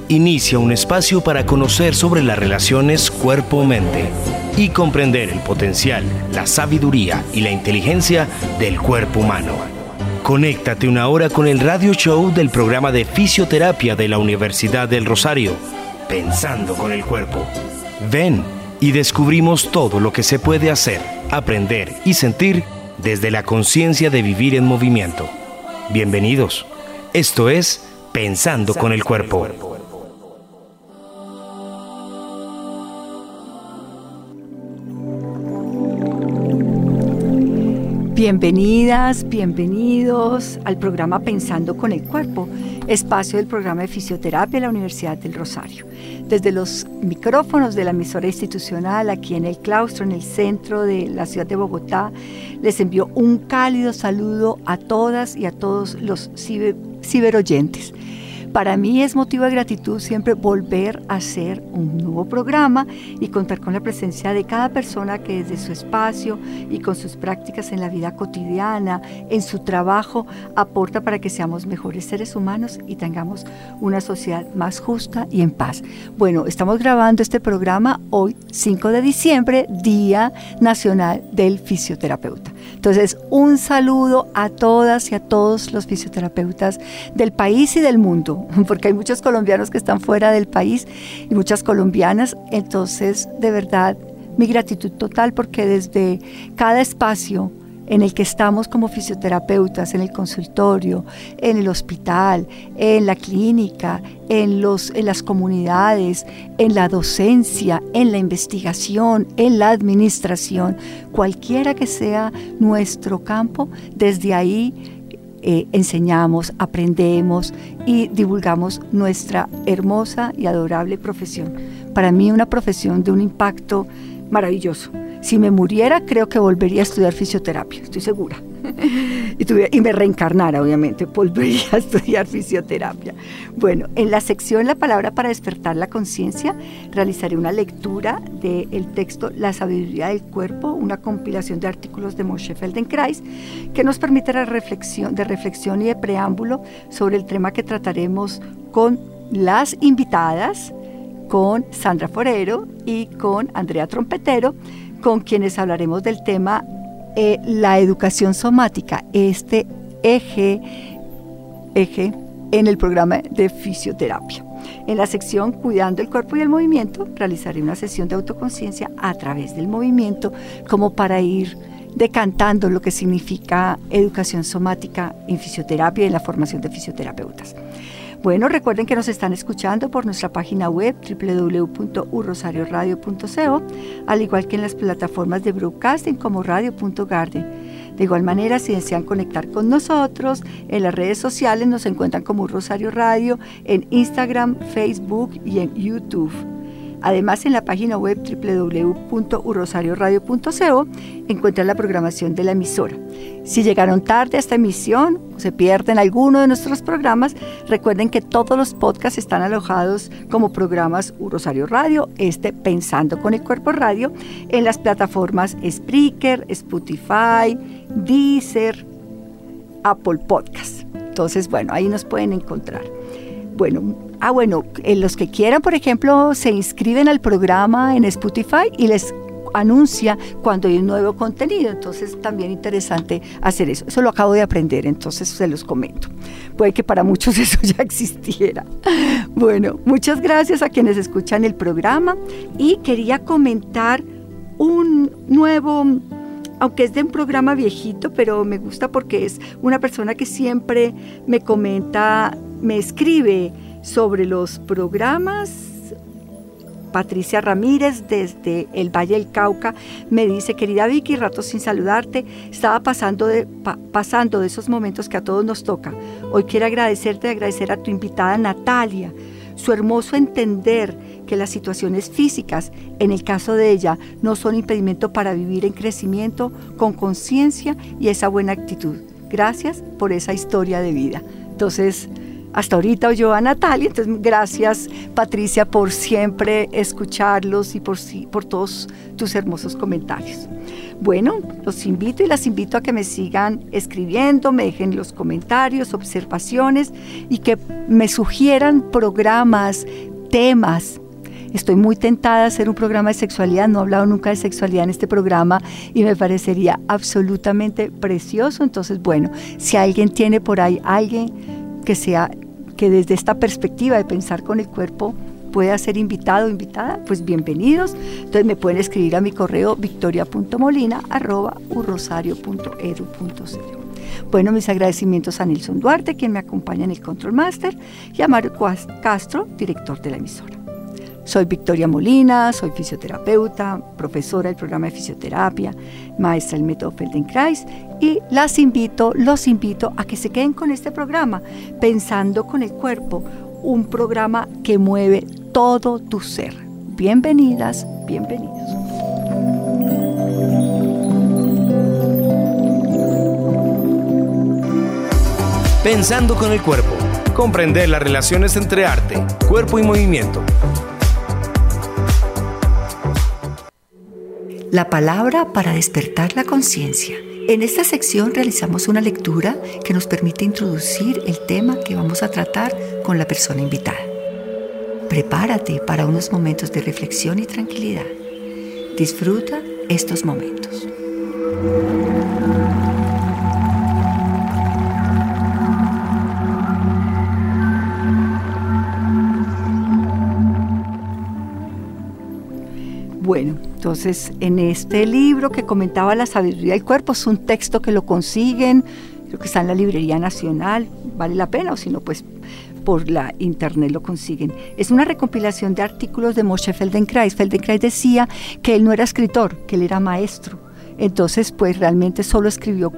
inicia un espacio para conocer sobre las relaciones cuerpo-mente y comprender el potencial, la sabiduría y la inteligencia del cuerpo humano. Conéctate una hora con el radio show del programa de fisioterapia de la Universidad del Rosario, Pensando con el Cuerpo. Ven y descubrimos todo lo que se puede hacer, aprender y sentir desde la conciencia de vivir en movimiento. Bienvenidos. Esto es Pensando con el Cuerpo. Bienvenidas, bienvenidos al programa Pensando con el Cuerpo, espacio del programa de fisioterapia de la Universidad del Rosario. Desde los micrófonos de la emisora institucional aquí en el claustro, en el centro de la ciudad de Bogotá, les envío un cálido saludo a todas y a todos los ciberoyentes. Para mí es motivo de gratitud siempre volver a hacer un nuevo programa y contar con la presencia de cada persona que desde su espacio y con sus prácticas en la vida cotidiana, en su trabajo, aporta para que seamos mejores seres humanos y tengamos una sociedad más justa y en paz. Bueno, estamos grabando este programa hoy, 5 de diciembre, Día Nacional del Fisioterapeuta. Entonces, un saludo a todas y a todos los fisioterapeutas del país y del mundo, porque hay muchos colombianos que están fuera del país y muchas colombianas. Entonces, de verdad, mi gratitud total, porque desde cada espacio en el que estamos como fisioterapeutas, en el consultorio, en el hospital, en la clínica, en las comunidades, en la docencia, en la investigación, en la administración, cualquiera que sea nuestro campo, desde ahí enseñamos, aprendemos y divulgamos nuestra hermosa y adorable profesión. Para mí una profesión de un impacto maravilloso. Si me muriera, creo que volvería a estudiar fisioterapia, estoy segura. Y me reencarnara, obviamente, volvería a estudiar fisioterapia. Bueno, en la sección La Palabra para Despertar la Conciencia, realizaré una lectura del texto La Sabiduría del Cuerpo, una compilación de artículos de Moshe Feldenkrais, que nos permite la reflexión y de preámbulo sobre el tema que trataremos con las invitadas, con Sandra Forero y con Andrea Trompetero, con quienes hablaremos del tema la educación somática, este eje en el programa de fisioterapia. En la sección Cuidando el Cuerpo y el Movimiento, realizaré una sesión de autoconciencia a través del movimiento, como para ir decantando lo que significa educación somática en fisioterapia y en la formación de fisioterapeutas. Bueno, recuerden que nos están escuchando por nuestra página web www.urrosarioradio.co, al igual que en las plataformas de broadcasting como radio.garden. De igual manera, si desean conectar con nosotros, en las redes sociales nos encuentran como Rosario Radio, en Instagram, Facebook y en YouTube. Además, en la página web www.urrosarioradio.co encuentran la programación de la emisora. Si llegaron tarde a esta emisión o se pierden alguno de nuestros programas, recuerden que todos los podcasts están alojados como programas Rosario Radio, Pensando con el Cuerpo Radio, en las plataformas Spreaker, Spotify, Deezer, Apple Podcasts. Entonces, bueno, ahí nos pueden encontrar. Los que quieran, por ejemplo, se inscriben al programa en Spotify y les anuncia cuando hay un nuevo contenido. Entonces, también interesante hacer eso. Eso lo acabo de aprender, entonces se los comento. Puede que para muchos eso ya existiera. Bueno, muchas gracias a quienes escuchan el programa y quería comentar un nuevo, aunque es de un programa viejito, pero me gusta porque es una persona que siempre me comenta, me escribe sobre los programas. Patricia Ramírez desde el Valle del Cauca me dice: querida Vicky, rato sin saludarte, estaba pasando de esos momentos que a todos nos toca. Hoy quiero agradecer a tu invitada Natalia, su hermoso entender que las situaciones físicas, en el caso de ella, no son impedimento para vivir en crecimiento con conciencia y esa buena actitud. Gracias por esa historia de vida. Entonces, hasta ahorita oyó a Natalia, entonces gracias Patricia por siempre escucharlos y por todos tus hermosos comentarios. Bueno, los invito y las invito a que me sigan escribiendo, me dejen los comentarios, observaciones y que me sugieran programas, temas. Estoy muy tentada de hacer un programa de sexualidad, no he hablado nunca de sexualidad en este programa y me parecería absolutamente precioso. Entonces, bueno, si alguien tiene por ahí alguien que desde esta perspectiva de pensar con el cuerpo pueda ser invitado o invitada, pues bienvenidos. Entonces me pueden escribir a mi correo victoria.molina@urrosario.edu.co. Bueno, mis agradecimientos a Nelson Duarte, quien me acompaña en el Control Master, y a Mario Castro, director de la emisora. Soy Victoria Molina, soy fisioterapeuta, profesora del programa de fisioterapia, maestra del método Feldenkrais, y los invito a que se queden con este programa, Pensando con el Cuerpo, un programa que mueve todo tu ser. Bienvenidas, bienvenidos. Pensando con el cuerpo. Comprender las relaciones entre arte, cuerpo y movimiento. La palabra para despertar la conciencia. En esta sección realizamos una lectura que nos permite introducir el tema que vamos a tratar con la persona invitada. Prepárate para unos momentos de reflexión y tranquilidad. Disfruta estos momentos. Bueno, entonces en este libro que comentaba la sabiduría del cuerpo, es un texto que lo consiguen, creo que está en la Librería Nacional, vale la pena, o si no, pues por la internet lo consiguen. Es una recopilación de artículos de Moshe Feldenkrais. Feldenkrais decía que él no era escritor, que él era maestro. Entonces, pues realmente solo escribió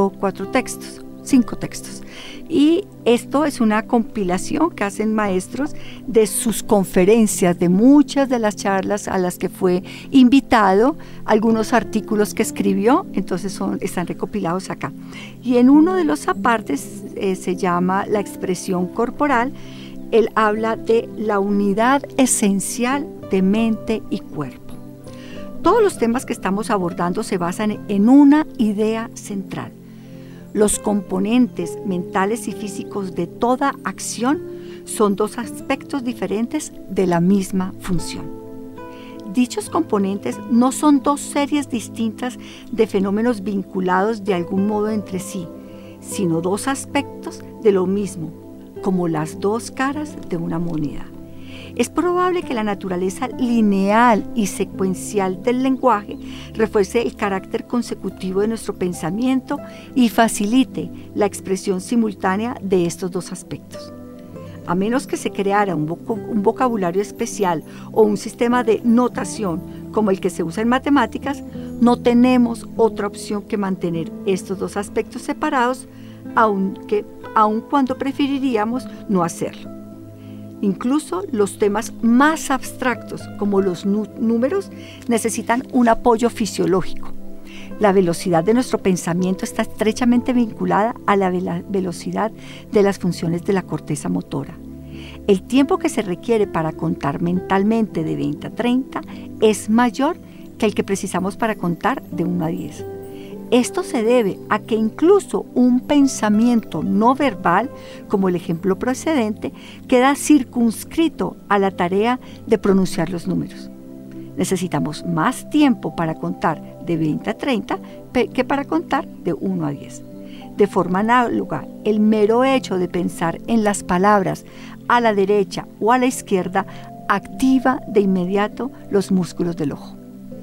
5 textos. Y esto es una compilación que hacen maestros de sus conferencias, de muchas de las charlas a las que fue invitado, algunos artículos que escribió, entonces están recopilados acá. Y en uno de los apartes se llama La expresión corporal. Él habla de la unidad esencial de mente y cuerpo. Todos los temas que estamos abordando se basan en una idea central. Los componentes mentales y físicos de toda acción son 2 aspectos diferentes de la misma función. Dichos componentes no son 2 series distintas de fenómenos vinculados de algún modo entre sí, sino 2 aspectos de lo mismo, como las 2 caras de una moneda. Es probable que la naturaleza lineal y secuencial del lenguaje refuerce el carácter consecutivo de nuestro pensamiento y facilite la expresión simultánea de estos 2 aspectos. A menos que se creara un vocabulario especial o un sistema de notación como el que se usa en matemáticas, no tenemos otra opción que mantener estos 2 aspectos separados, aun cuando preferiríamos no hacerlo. Incluso los temas más abstractos, como los números, necesitan un apoyo fisiológico. La velocidad de nuestro pensamiento está estrechamente vinculada a la velocidad de las funciones de la corteza motora. El tiempo que se requiere para contar mentalmente de 20 a 30 es mayor que el que precisamos para contar de 1 a 10. Esto se debe a que incluso un pensamiento no verbal, como el ejemplo precedente, queda circunscrito a la tarea de pronunciar los números. Necesitamos más tiempo para contar de 20 a 30 que para contar de 1 a 10. De forma análoga, el mero hecho de pensar en las palabras a la derecha o a la izquierda activa de inmediato los músculos del ojo.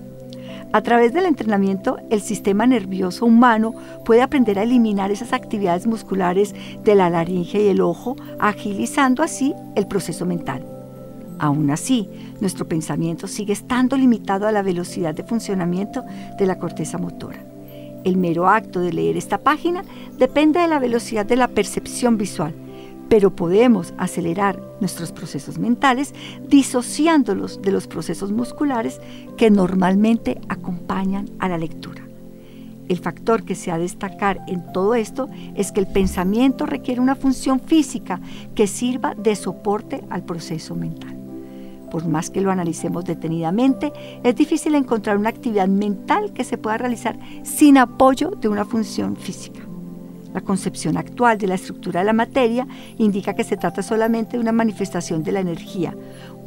A través del entrenamiento, el sistema nervioso humano puede aprender a eliminar esas actividades musculares de la laringe y el ojo, agilizando así el proceso mental. Aún así, nuestro pensamiento sigue estando limitado a la velocidad de funcionamiento de la corteza motora. El mero acto de leer esta página depende de la velocidad de la percepción visual, pero podemos acelerar nuestros procesos mentales disociándolos de los procesos musculares que normalmente acompañan a la lectura. El factor que se ha de destacar en todo esto es que el pensamiento requiere una función física que sirva de soporte al proceso mental. Por más que lo analicemos detenidamente, es difícil encontrar una actividad mental que se pueda realizar sin apoyo de una función física. La concepción actual de la estructura de la materia indica que se trata solamente de una manifestación de la energía,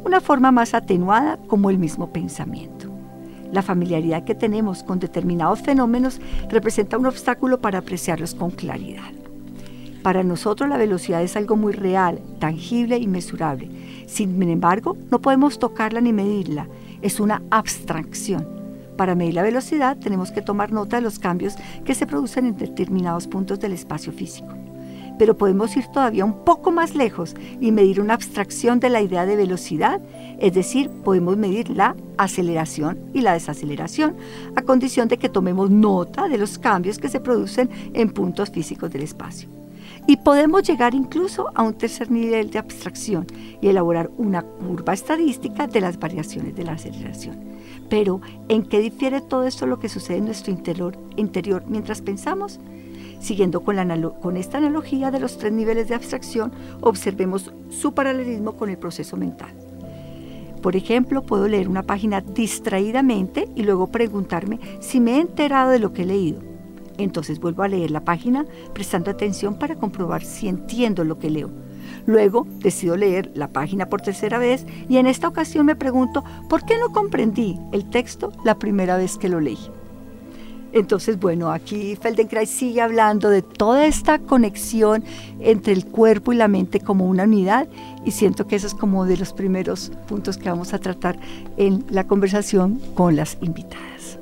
una forma más atenuada como el mismo pensamiento. La familiaridad que tenemos con determinados fenómenos representa un obstáculo para apreciarlos con claridad. Para nosotros la velocidad es algo muy real, tangible y mesurable. Sin embargo, no podemos tocarla ni medirla. Es una abstracción. Para medir la velocidad tenemos que tomar nota de los cambios que se producen en determinados puntos del espacio físico. Pero podemos ir todavía un poco más lejos y medir una abstracción de la idea de velocidad, es decir, podemos medir la aceleración y la desaceleración, a condición de que tomemos nota de los cambios que se producen en puntos físicos del espacio. Y podemos llegar incluso a un tercer nivel de abstracción y elaborar una curva estadística de las variaciones de la aceleración. Pero, ¿en qué difiere todo esto lo que sucede en nuestro interior mientras pensamos? Siguiendo con esta analogía de los 3 niveles de abstracción, observemos su paralelismo con el proceso mental. Por ejemplo, puedo leer una página distraídamente y luego preguntarme si me he enterado de lo que he leído. Entonces vuelvo a leer la página prestando atención para comprobar si entiendo lo que leo. Luego decido leer la página por tercera vez y en esta ocasión me pregunto ¿por qué no comprendí el texto la primera vez que lo leí? Entonces, bueno, aquí Feldenkrais sigue hablando de toda esta conexión entre el cuerpo y la mente como una unidad y siento que eso es como de los primeros puntos que vamos a tratar en la conversación con las invitadas.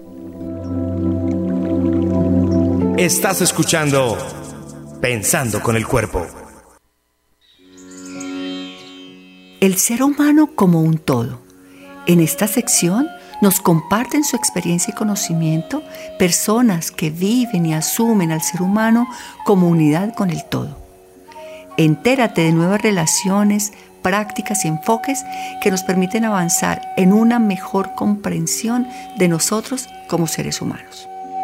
Estás escuchando Pensando con el Cuerpo. El ser humano como un todo. En esta sección nos comparten su experiencia y conocimiento personas que viven y asumen al ser humano como unidad con el todo. Entérate de nuevas relaciones, prácticas y enfoques que nos permiten avanzar en una mejor comprensión de nosotros como seres humanos.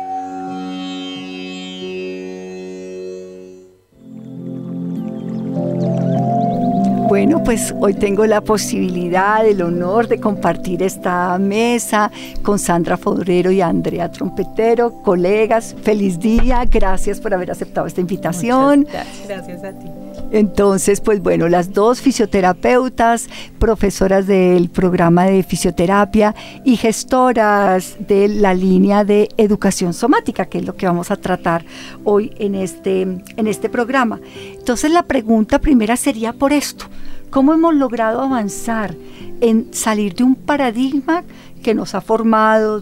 Bueno, pues hoy tengo la posibilidad, el honor de compartir esta mesa con Sandra Forero y Andrea Trompetero, colegas. Feliz día, gracias por haber aceptado esta invitación. Muchas gracias a ti. Entonces, pues bueno, las dos fisioterapeutas, profesoras del programa de fisioterapia y gestoras de la línea de educación somática, que es lo que vamos a tratar hoy en este programa. Entonces, la pregunta primera sería por esto: ¿cómo hemos logrado avanzar en salir de un paradigma que nos ha formado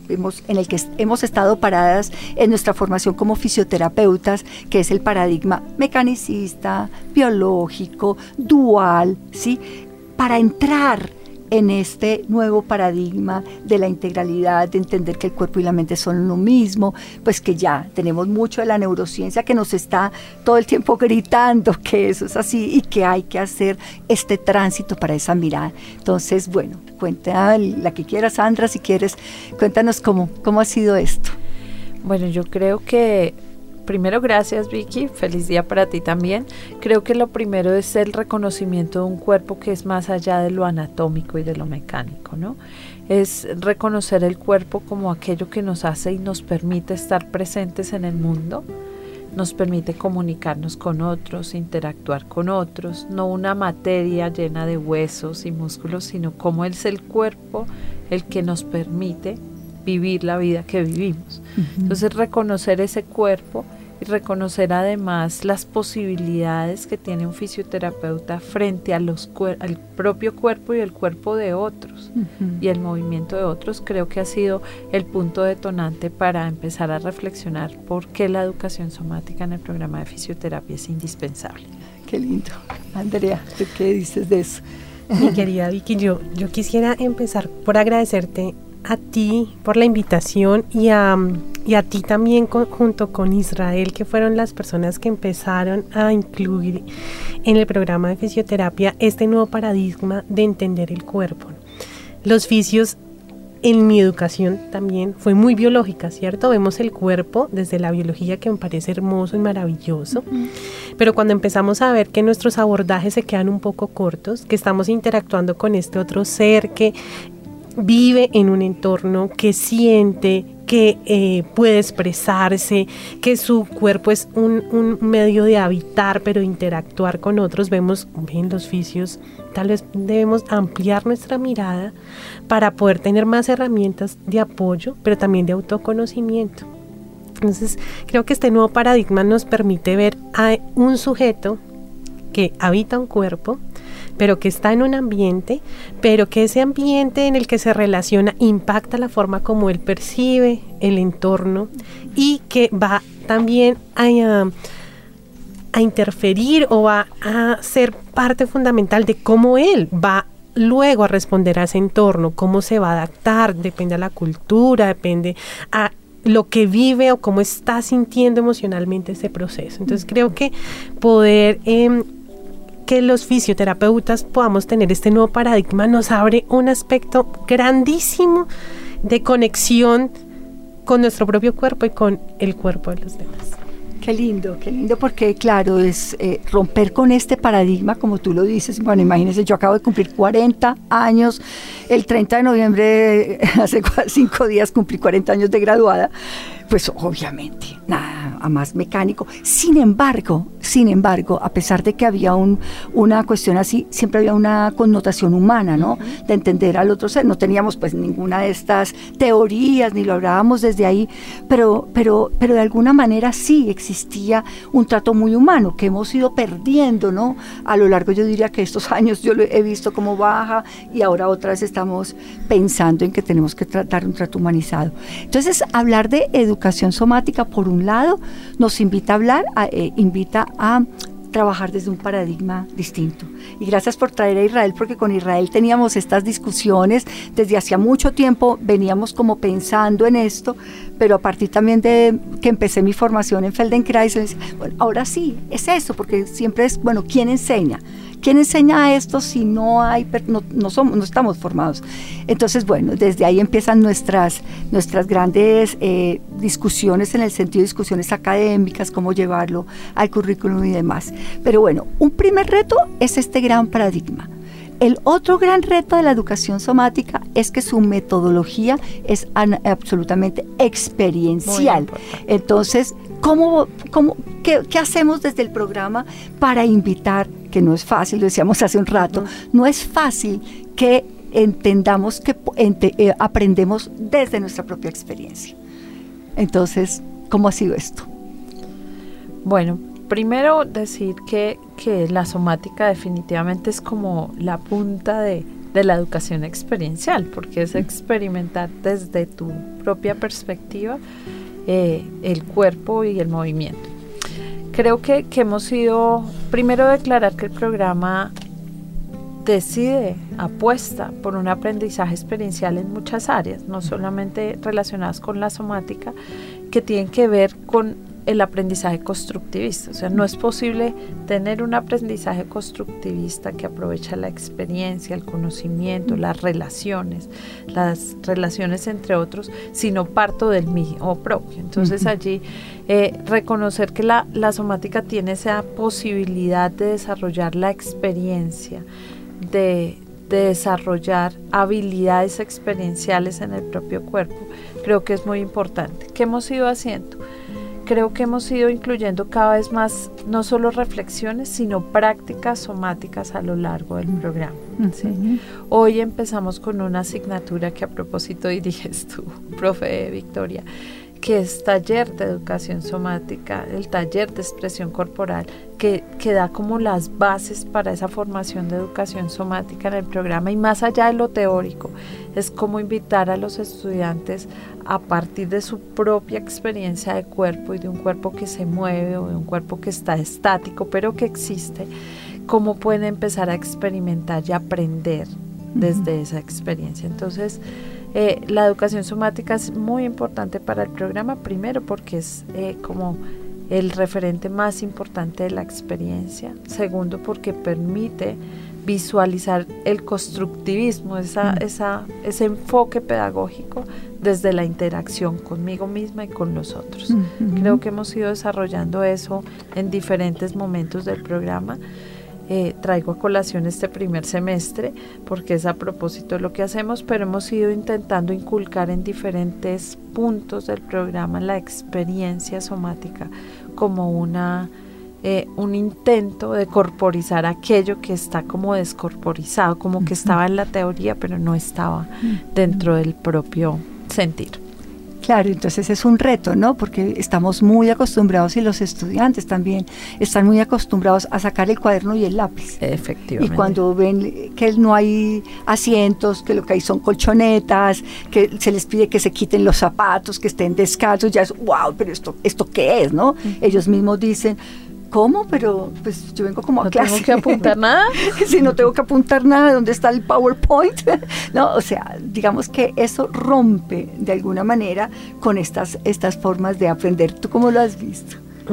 en el que hemos estado paradas en nuestra formación como fisioterapeutas, que es el paradigma mecanicista, biológico, dual, ¿sí? Para entrar en este nuevo paradigma de la integralidad, de entender que el cuerpo y la mente son lo mismo, pues que ya tenemos mucho de la neurociencia que nos está todo el tiempo gritando que eso es así y que hay que hacer este tránsito para esa mirada. Entonces, bueno, cuenta la que quieras, Sandra, si quieres, cuéntanos cómo ha sido esto. Bueno, yo creo que primero, gracias Vicky, feliz día para ti también. Creo que lo primero es el reconocimiento de un cuerpo que es más allá de lo anatómico y de lo mecánico, ¿no? Es reconocer el cuerpo como aquello que nos hace y nos permite estar presentes en el mundo, nos permite comunicarnos con otros, interactuar con otros, no una materia llena de huesos y músculos, sino cómo es el cuerpo el que nos permite vivir la vida que vivimos. Entonces, reconocer ese cuerpo y reconocer además las posibilidades que tiene un fisioterapeuta frente a al propio cuerpo y el cuerpo de otros y el movimiento de otros, creo que ha sido el punto detonante para empezar a reflexionar por qué la educación somática en el programa de fisioterapia es indispensable. Qué lindo. Andrea, ¿tú qué dices de eso? Mi querida Vicky, yo quisiera empezar por agradecerte a ti por la invitación y a ti también junto con Israel, que fueron las personas que empezaron a incluir en el programa de fisioterapia este nuevo paradigma de entender el cuerpo. Los fisios en mi educación también fue muy biológica, ¿cierto? Vemos el cuerpo desde la biología, que me parece hermoso y maravilloso, pero cuando empezamos a ver que nuestros abordajes se quedan un poco cortos, que estamos interactuando con este otro ser que vive en un entorno, que siente, que puede expresarse, que su cuerpo es un medio de habitar, pero interactuar con otros. Vemos en los fisios, tal vez debemos ampliar nuestra mirada para poder tener más herramientas de apoyo, pero también de autoconocimiento. Entonces, creo que este nuevo paradigma nos permite ver a un sujeto que habita un cuerpo, pero que está en un ambiente, pero que ese ambiente en el que se relaciona impacta la forma como él percibe el entorno y que va también a interferir o va a ser parte fundamental de cómo él va luego a responder a ese entorno, cómo se va a adaptar, depende de la cultura, depende a lo que vive o cómo está sintiendo emocionalmente ese proceso. Entonces creo que poder que los fisioterapeutas podamos tener este nuevo paradigma nos abre un aspecto grandísimo de conexión con nuestro propio cuerpo y con el cuerpo de los demás. Qué lindo, porque claro, es romper con este paradigma, como tú lo dices. Bueno, imagínense, yo acabo de cumplir 40 años, el 30 de noviembre, hace 5 días cumplí 40 años de graduada, pues obviamente, nada más mecánico. Sin embargo, a pesar de que había una cuestión así, siempre había una connotación humana, ¿no? De entender al otro ser. No teníamos pues ninguna de estas teorías, ni lo hablábamos desde ahí, pero de alguna manera sí existía un trato muy humano que hemos ido perdiendo, ¿no? A lo largo, yo diría que estos años yo lo he visto como baja y ahora otra vez estamos pensando en que tenemos que dar un trato humanizado. Entonces, hablar de educación somática, por un lado, nos invita a trabajar desde un paradigma distinto. Y gracias por traer a Israel, porque con Israel teníamos estas discusiones desde hacía mucho tiempo, veníamos como pensando en esto, pero a partir también de que empecé mi formación en Feldenkrais, bueno, ahora sí, es eso, porque siempre es, bueno, ¿quién enseña? ¿Quién enseña esto si no estamos formados? Entonces, bueno, desde ahí empiezan nuestras grandes discusiones, en el sentido de discusiones académicas, cómo llevarlo al currículum y demás. Pero bueno, un primer reto es este gran paradigma. El otro gran reto de la educación somática es que su metodología es absolutamente experiencial. Entonces, ¿qué hacemos desde el programa para invitar, que no es fácil, lo decíamos hace un rato, no es fácil que entendamos que aprendemos desde nuestra propia experiencia? Entonces, ¿cómo ha sido esto? Bueno, primero decir que la somática definitivamente es como la punta de la educación experiencial, porque es experimentar desde tu propia perspectiva el cuerpo y el movimiento. Creo que hemos sido, primero declarar que el programa apuesta por un aprendizaje experiencial en muchas áreas, no solamente relacionadas con la somática, que tienen que ver con el aprendizaje constructivista. O sea, no es posible tener un aprendizaje constructivista que aprovecha la experiencia, el conocimiento, las relaciones entre otros, si no parto del mío propio. Entonces allí reconocer que la somática tiene esa posibilidad de desarrollar la experiencia, de desarrollar habilidades experienciales en el propio cuerpo, creo que es muy importante. ¿Qué hemos ido haciendo? Creo que hemos ido incluyendo cada vez más, no solo reflexiones, sino prácticas somáticas a lo largo del programa. ¿Sí? Hoy empezamos con una asignatura que a propósito diriges tú, profe Victoria, que es taller de educación somática, el taller de expresión corporal, que da como las bases para esa formación de educación somática en el programa. Y más allá de lo teórico, es como invitar a los estudiantes a partir de su propia experiencia de cuerpo y de un cuerpo que se mueve o de un cuerpo que está estático pero que existe, cómo pueden empezar a experimentar y aprender desde esa experiencia. Entonces, la educación somática es muy importante para el programa, primero porque es como el referente más importante de la experiencia, segundo porque permite visualizar el constructivismo, ese enfoque pedagógico desde la interacción conmigo misma y con los otros. Creo que hemos ido desarrollando eso en diferentes momentos del programa. traigo a colación este primer semestre, porque es a propósito de lo que hacemos, pero hemos ido intentando inculcar en diferentes puntos del programa la experiencia somática como un intento de corporizar aquello que está como descorporizado, como que estaba en la teoría, pero no estaba dentro del propio sentir. Claro, entonces es un reto, ¿no? Porque estamos muy acostumbrados, y los estudiantes también están muy acostumbrados a sacar el cuaderno y el lápiz. Efectivamente. Y cuando ven que no hay asientos, que lo que hay son colchonetas, que se les pide que se quiten los zapatos, que estén descalzos, ya es, wow, pero ¿esto qué es, no? Ellos mismos dicen, ¿cómo? Pero pues yo vengo como a clase. ¿No tengo que apuntar nada? Sí, no tengo que apuntar nada. ¿Dónde está el PowerPoint? No, o sea, digamos que eso rompe de alguna manera con estas formas de aprender. ¿Tú cómo lo has visto?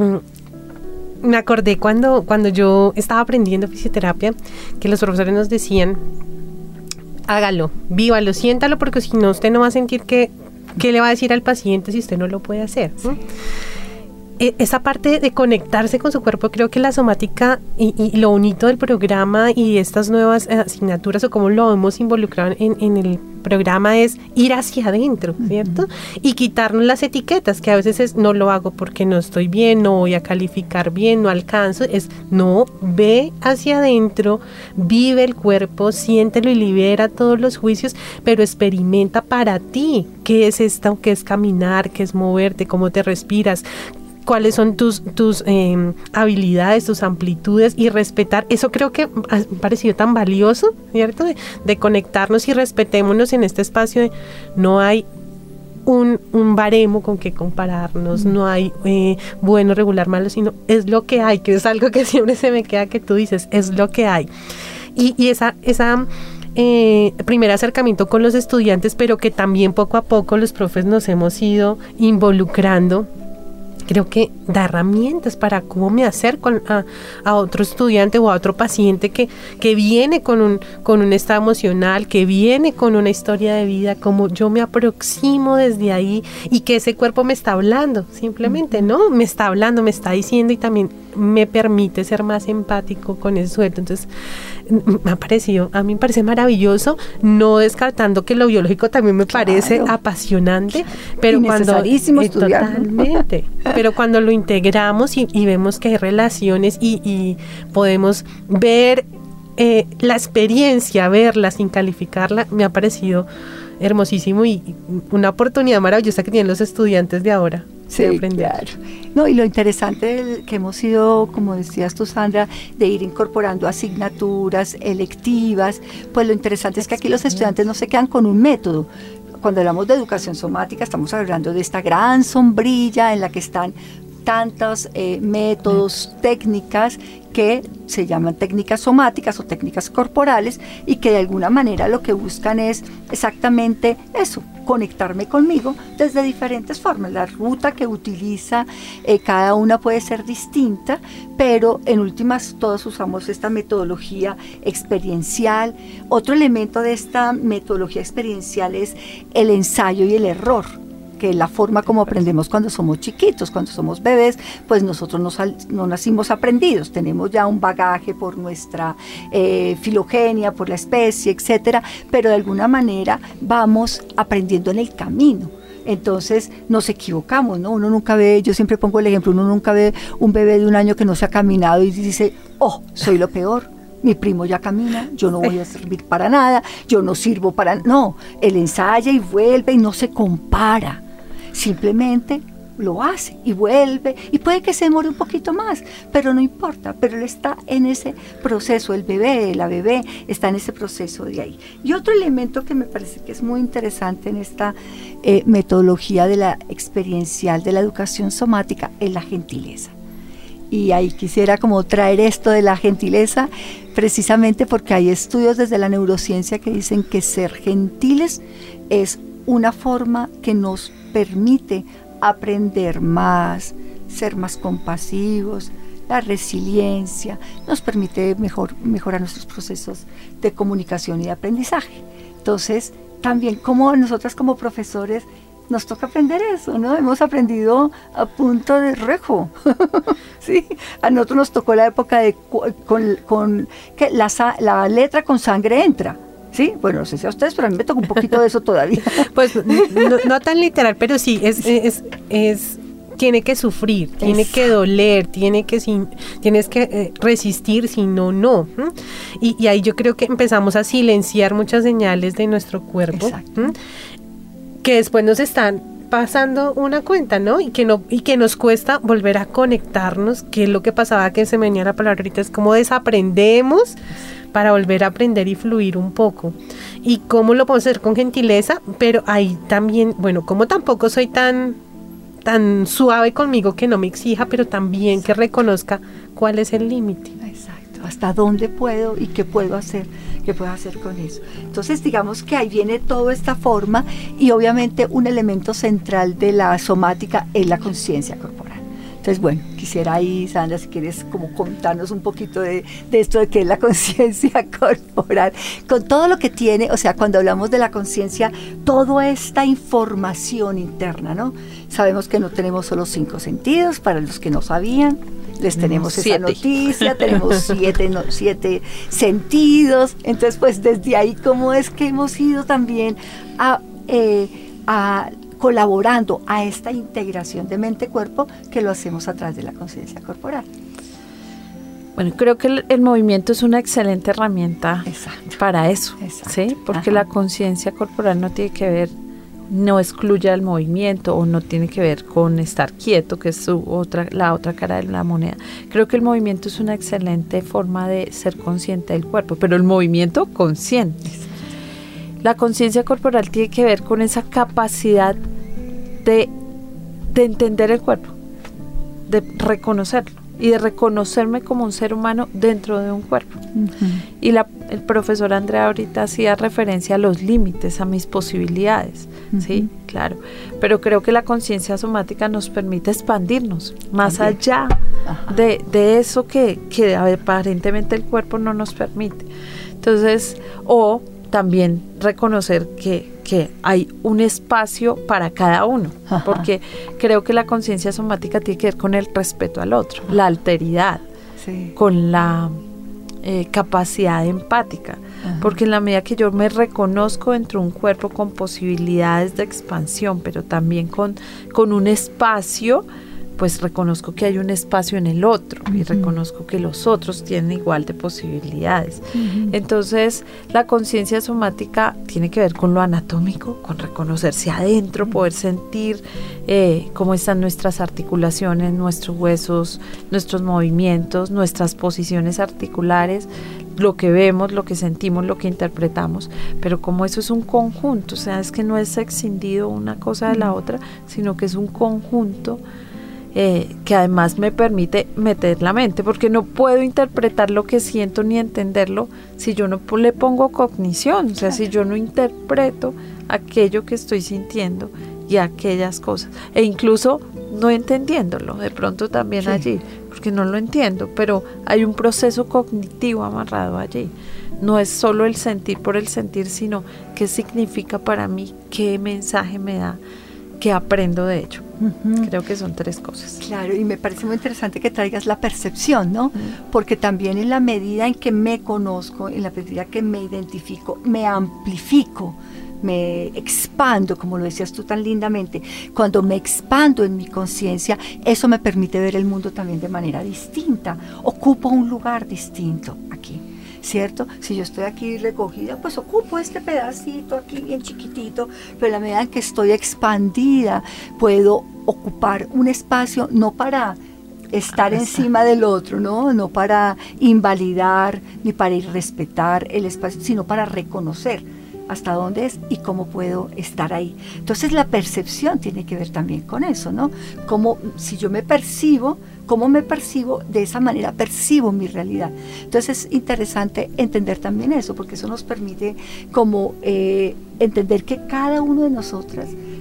Me acordé cuando yo estaba aprendiendo fisioterapia, que los profesores nos decían, hágalo, vívalo, siéntalo, porque si no, usted no va a sentir qué le va a decir al paciente si usted no lo puede hacer, ¿no? Sí. Esa parte de conectarse con su cuerpo, creo que la somática y lo bonito del programa y estas nuevas asignaturas, o como lo hemos involucrado en el programa, es ir hacia adentro, ¿cierto? Y quitarnos las etiquetas, que a veces es, no lo hago porque no estoy bien, no voy a calificar bien, no alcanzo. Es, no, ve hacia adentro, vive el cuerpo, siéntelo y libera todos los juicios, pero experimenta para ti qué es esto, qué es caminar, qué es moverte, cómo te respiras, cuáles son tus habilidades, tus amplitudes, y respetar. Eso creo que ha parecido tan valioso, ¿cierto? De conectarnos y respetémonos en este espacio de no hay un baremo con que compararnos, no hay bueno, regular, malo, sino es lo que hay, que es algo que siempre se me queda que tú dices, es lo que hay. Y esa primer acercamiento con los estudiantes, pero que también poco a poco los profes nos hemos ido involucrando, creo que da herramientas para cómo me acerco a otro estudiante o a otro paciente que viene con un estado emocional, que viene con una historia de vida, como yo me aproximo desde ahí, y que ese cuerpo me está hablando, simplemente, ¿no? Me está hablando, me está diciendo, y también me permite ser más empático con ese sujeto. Entonces, a mí me parece maravilloso, no descartando que lo biológico también me parece apasionante, pero totalmente, pero cuando lo integramos y vemos que hay relaciones y podemos ver la experiencia, verla sin calificarla, me ha parecido hermosísimo y una oportunidad maravillosa que tienen los estudiantes de ahora. Sí, claro. No, y lo interesante que hemos ido, como decías tú, Sandra, de ir incorporando asignaturas electivas, pues lo interesante es que aquí los estudiantes no se quedan con un método. Cuando hablamos de educación somática, estamos hablando de esta gran sombrilla en la que están tantos métodos, técnicas que se llaman técnicas somáticas o técnicas corporales, y que de alguna manera lo que buscan es exactamente eso, conectarme conmigo desde diferentes formas. La ruta que utiliza cada una puede ser distinta, pero en últimas todos usamos esta metodología experiencial. Otro elemento de esta metodología experiencial es el ensayo y el error, que es la forma como aprendemos cuando somos chiquitos. Cuando somos bebés, pues nosotros no nacimos aprendidos, tenemos ya un bagaje por nuestra filogenia, por la especie, etcétera, pero de alguna manera vamos aprendiendo en el camino. Entonces nos equivocamos, ¿no? Uno nunca ve, yo siempre pongo el ejemplo, uno nunca ve un bebé de 1 año que no se ha caminado y dice, oh, soy lo peor. Mi primo ya camina, yo no voy a servir para nada, yo no sirvo para... No, él ensaya y vuelve y no se compara, simplemente lo hace y vuelve, y puede que se demore un poquito más, pero no importa, pero él está en ese proceso, el bebé, la bebé está en ese proceso de ahí. Y otro elemento que me parece que es muy interesante en esta metodología de la experiencial de la educación somática es la gentileza. Y ahí quisiera como traer esto de la gentileza, precisamente porque hay estudios desde la neurociencia que dicen que ser gentiles es una forma que nos permite aprender más, ser más compasivos. La resiliencia nos permite mejorar nuestros procesos de comunicación y de aprendizaje. Entonces, también como nosotras como profesores nos toca aprender eso, ¿no? Hemos aprendido a punto de rejo. Sí, a nosotros nos tocó la época de que la letra con sangre entra. Sí, bueno, no sé si a ustedes, pero a mí me toca un poquito de eso todavía. Pues no tan literal, pero sí, tiene que sufrir, tiene que doler, tienes que resistir, si no, no. Y ahí yo creo que empezamos a silenciar muchas señales de nuestro cuerpo, que después nos están pasando una cuenta, ¿no? Y que nos cuesta volver a conectarnos, que es lo que pasaba, que se me venía la palabra ahorita, es como desaprendemos para volver a aprender y fluir un poco. Y cómo lo podemos hacer con gentileza, pero ahí también, bueno, como tampoco soy tan suave conmigo que no me exija, pero también que reconozca cuál es el límite. Exacto, hasta dónde puedo y qué puedo hacer con eso. Entonces, digamos que ahí viene toda esta forma y obviamente un elemento central de la somática es la conciencia corporal. Entonces, bueno, quisiera ahí, Sandra, si quieres como contarnos un poquito de esto de qué es la conciencia corporal, con todo lo que tiene, o sea, cuando hablamos de la conciencia, toda esta información interna, ¿no? Sabemos que no tenemos solo 5 sentidos, para los que no sabían, les tenemos esa noticia, tenemos 7 sentidos, entonces pues desde ahí, ¿cómo es que hemos ido también a colaborando a esta integración de mente-cuerpo que lo hacemos a través de la conciencia corporal? Bueno, creo que el movimiento es una excelente herramienta para eso, ¿sí? Porque la conciencia corporal no tiene que ver, no excluye el movimiento o no tiene que ver con estar quieto, que es la otra cara de la moneda. Creo que el movimiento es una excelente forma de ser consciente del cuerpo, pero el movimiento consciente. La conciencia corporal tiene que ver con esa capacidad de entender el cuerpo, de reconocerlo y de reconocerme como un ser humano dentro de un cuerpo. Y el profesor Andrea ahorita hacía referencia a los límites, a mis posibilidades, ¿sí? Claro. Pero creo que la conciencia somática nos permite expandirnos más allá de eso que aparentemente el cuerpo no nos permite. Entonces, también reconocer que hay un espacio para cada uno, porque creo que la conciencia somática tiene que ver con el respeto al otro, la alteridad, con la capacidad empática, porque en la medida que yo me reconozco dentro de un cuerpo con posibilidades de expansión, pero también con un espacio, pues reconozco que hay un espacio en el otro y reconozco que los otros tienen igual de posibilidades. Entonces, la conciencia somática tiene que ver con lo anatómico, con reconocerse adentro, poder sentir cómo están nuestras articulaciones, nuestros huesos, nuestros movimientos, nuestras posiciones articulares, lo que vemos, lo que sentimos, lo que interpretamos, pero como eso es un conjunto, o sea, es que no es escindido una cosa de la otra, sino que es un conjunto que además me permite meter la mente, porque no puedo interpretar lo que siento ni entenderlo si yo no le pongo cognición, o sea, si yo no interpreto aquello que estoy sintiendo y aquellas cosas, e incluso no entendiéndolo, de pronto también allí, porque no lo entiendo, pero hay un proceso cognitivo amarrado allí. No es solo el sentir por el sentir, sino qué significa para mí, qué mensaje me da, qué aprendo de ello. Creo que son 3 cosas. Claro, y me parece muy interesante que traigas la percepción, ¿no? Porque también en la medida en que me conozco, en la medida que me identifico, me amplifico, me expando, como lo decías tú tan lindamente. Cuando me expando en mi conciencia, eso me permite ver el mundo también de manera distinta. Ocupo un lugar distinto aquí, ¿cierto? Si yo estoy aquí recogida, pues ocupo este pedacito aquí bien chiquitito, pero en la medida en que estoy expandida, puedo ocupar un espacio no para estar encima del otro, no para invalidar ni para irrespetar el espacio, sino para reconocer hasta dónde es y cómo puedo estar ahí. Entonces la percepción tiene que ver también con eso, ¿no? Como si yo me percibo, cómo me percibo, de esa manera percibo mi realidad. Entonces es interesante entender también eso, porque eso nos permite como entender que cada uno de nosotras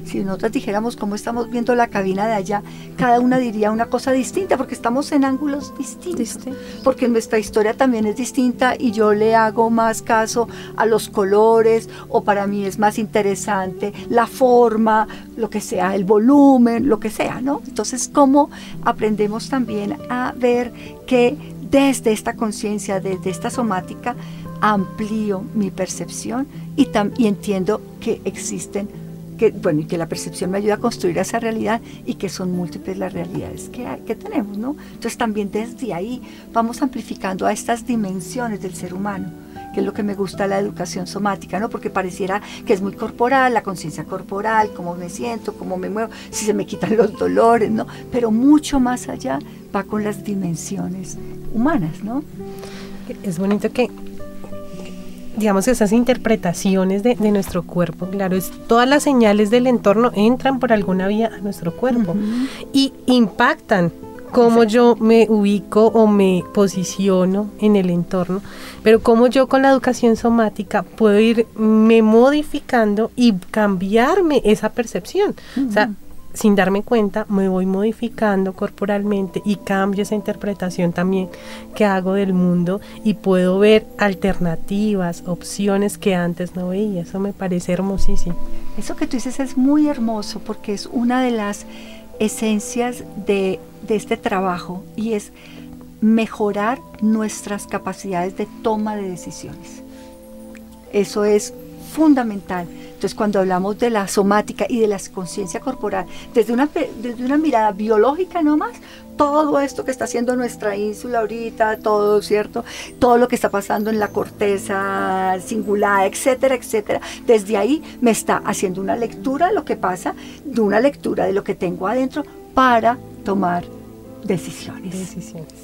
Si nosotros dijéramos cómo estamos viendo la cabina de allá, cada una diría una cosa distinta, porque estamos en ángulos distintos. Porque nuestra historia también es distinta y yo le hago más caso a los colores, o para mí es más interesante la forma, lo que sea, el volumen, lo que sea, ¿no? Entonces, ¿cómo aprendemos también a ver que desde esta conciencia, desde esta somática, amplío mi percepción y entiendo que existen, y que la percepción me ayuda a construir esa realidad y que son múltiples las realidades que tenemos, ¿no? Entonces también desde ahí vamos amplificando a estas dimensiones del ser humano, que es lo que me gusta de la educación somática, ¿no? Porque pareciera que es muy corporal, la conciencia corporal, cómo me siento, cómo me muevo, si se me quitan los dolores, ¿no? Pero mucho más allá va con las dimensiones humanas, ¿no? Es bonito que, digamos, esas interpretaciones de nuestro cuerpo, claro, todas las señales del entorno entran por alguna vía a nuestro cuerpo y impactan cómo yo me ubico o me posiciono en el entorno, pero cómo yo con la educación somática puedo irme modificando y cambiarme esa percepción. O sea, sin darme cuenta, me voy modificando corporalmente y cambio esa interpretación también que hago del mundo y puedo ver alternativas, opciones que antes no veía. Eso me parece hermosísimo. Eso que tú dices es muy hermoso porque es una de las esencias de este trabajo y es mejorar nuestras capacidades de toma de decisiones. Eso es fundamental. Entonces, cuando hablamos de la somática y de la conciencia corporal, desde una mirada biológica nomás, todo esto que está haciendo nuestra ínsula ahorita, todo, ¿cierto? Todo lo que está pasando en la corteza cingulada, etcétera, etcétera, desde ahí me está haciendo una lectura de lo que pasa, de una lectura de lo que tengo adentro para tomar decisiones.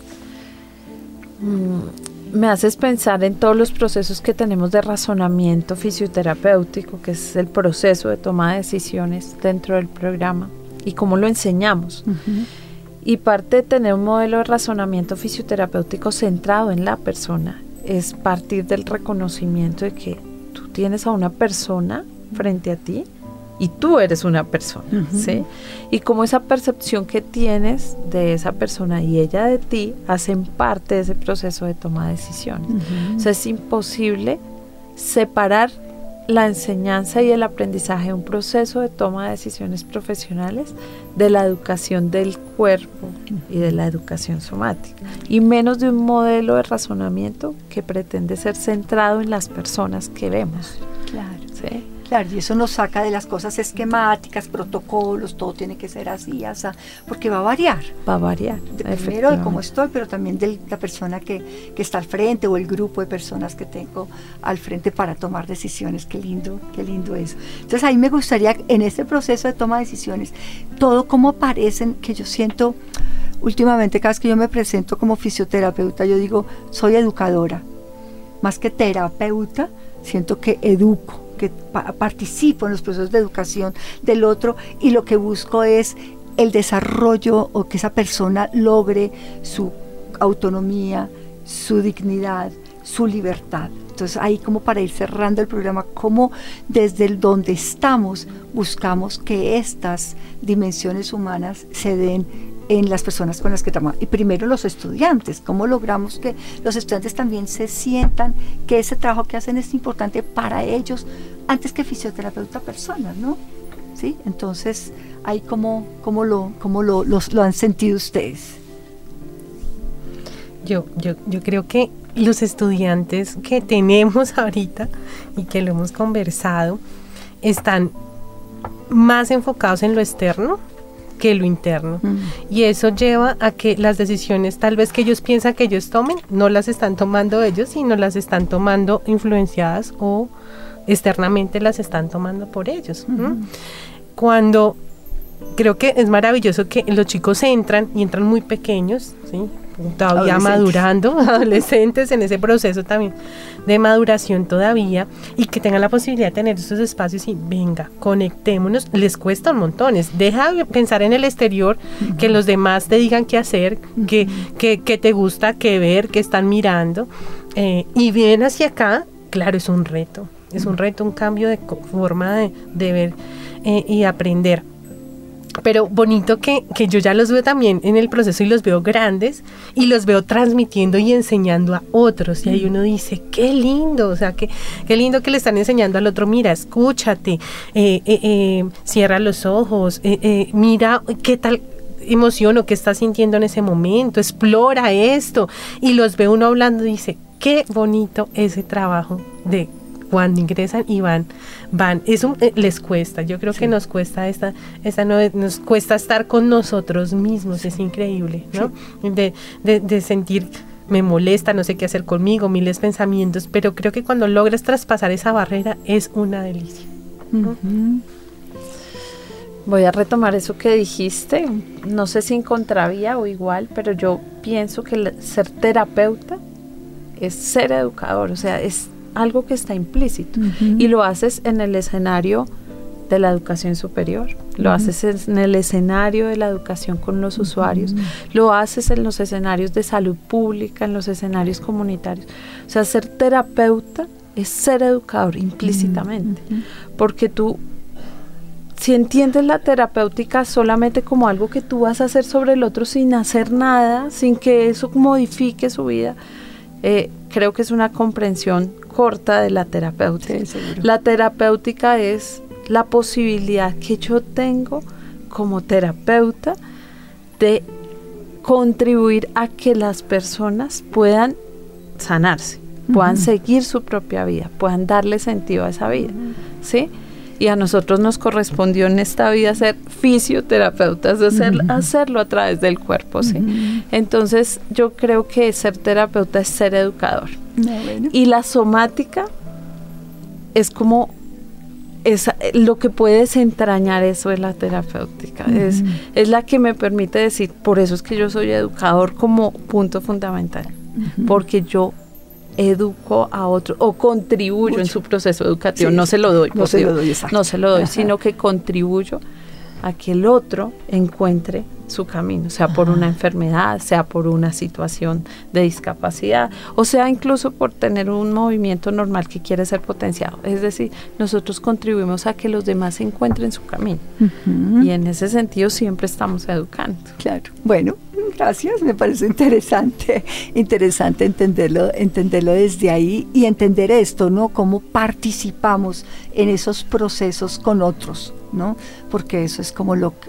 Me haces pensar en todos los procesos que tenemos de razonamiento fisioterapéutico, que es el proceso de toma de decisiones dentro del programa y cómo lo enseñamos. Y parte de tener un modelo de razonamiento fisioterapéutico centrado en la persona es partir del reconocimiento de que tú tienes a una persona frente a ti y tú eres una persona, ¿sí? Y como esa percepción que tienes de esa persona y ella de ti hacen parte de ese proceso de toma de decisiones. O sea, es imposible separar la enseñanza y el aprendizaje de un proceso de toma de decisiones profesionales de la educación del cuerpo y de la educación somática, y menos de un modelo de razonamiento que pretende ser centrado en las personas que vemos. Claro. ¿Sí? Claro, y eso nos saca de las cosas esquemáticas, protocolos, todo tiene que ser así, porque va a variar. Va a variar. Primero de cómo estoy, pero también de la persona que está al frente o el grupo de personas que tengo al frente para tomar decisiones. Qué lindo eso. Entonces ahí me gustaría, en este proceso de toma de decisiones, todo como aparecen, que yo siento, últimamente cada vez que yo me presento como fisioterapeuta, yo digo, soy educadora. Más que terapeuta, siento que educo, que participo en los procesos de educación del otro y lo que busco es el desarrollo o que esa persona logre su autonomía, su dignidad, su libertad. Entonces ahí como para ir cerrando el programa, como desde donde estamos buscamos que estas dimensiones humanas se den en las personas con las que trabajamos. Y primero los estudiantes, cómo logramos que los estudiantes también se sientan que ese trabajo que hacen es importante para ellos antes que fisioterapeuta personas, ¿no? ¿Sí? Entonces, ahí cómo lo han sentido ustedes. Yo creo que los estudiantes que tenemos ahorita y que lo hemos conversado están más enfocados en lo externo que lo interno, y eso lleva a que las decisiones tal vez que ellos piensan que ellos tomen, no las están tomando ellos, sino las están tomando influenciadas o externamente las están tomando por ellos. Cuando creo que es maravilloso que los chicos entran muy pequeños, ¿sí? Todavía madurando, adolescentes en ese proceso también de maduración todavía, y que tengan la posibilidad de tener esos espacios y venga, conectémonos. Les cuesta un montón, deja de pensar en el exterior, que los demás te digan qué hacer, que te gusta, qué ver, qué están mirando, y vienen hacia acá. Claro, es un reto, es un reto, un cambio de forma de ver y aprender. Pero bonito que yo ya los veo también en el proceso y los veo grandes y los veo transmitiendo y enseñando a otros. Y ahí uno dice, qué lindo, o sea, qué lindo que le están enseñando al otro, mira, escúchate, cierra los ojos, mira qué tal emoción o qué estás sintiendo en ese momento, explora esto. Y los ve uno hablando y dice, qué bonito ese trabajo de cuando ingresan y van, eso les cuesta, yo creo que nos cuesta nos cuesta estar con nosotros mismos, es increíble, ¿no? De sentir, me molesta, no sé qué hacer conmigo, miles de pensamientos, pero creo que cuando logras traspasar esa barrera es una delicia, ¿no? Voy a retomar eso que dijiste, no sé si en contravía o igual, pero yo pienso que ser terapeuta es ser educador, o sea, es algo que está implícito, y lo haces en el escenario de la educación superior, lo haces en el escenario de la educación con los usuarios, lo haces en los escenarios de salud pública, en los escenarios comunitarios. O sea, ser terapeuta es ser educador implícitamente, porque tú, si entiendes la terapéutica solamente como algo que tú vas a hacer sobre el otro sin hacer nada, sin que eso modifique su vida, creo que es una comprensión corta de la terapéutica. Sí, la terapéutica es la posibilidad que yo tengo como terapeuta de contribuir a que las personas puedan sanarse, puedan seguir su propia vida, puedan darle sentido a esa vida, ¿sí? Y a nosotros nos correspondió en esta vida ser fisioterapeutas, hacerlo a través del cuerpo, ¿sí? Entonces yo creo que ser terapeuta es ser educador. Bueno. Y la somática es como lo que puede desentrañar eso de la terapéutica, es la que me permite decir, por eso es que yo soy educador como punto fundamental, porque yo educo a otro o contribuyo en su proceso educativo, no se lo doy, sino que contribuyo a que el otro encuentre su camino, sea por una enfermedad, sea por una situación de discapacidad, o sea incluso por tener un movimiento normal que quiere ser potenciado. Es decir, nosotros contribuimos a que los demás encuentren su camino, y en ese sentido siempre estamos educando. Claro, bueno, gracias, me parece interesante entenderlo desde ahí y entender esto, ¿no? Cómo participamos en esos procesos con otros, ¿no? Porque eso es como lo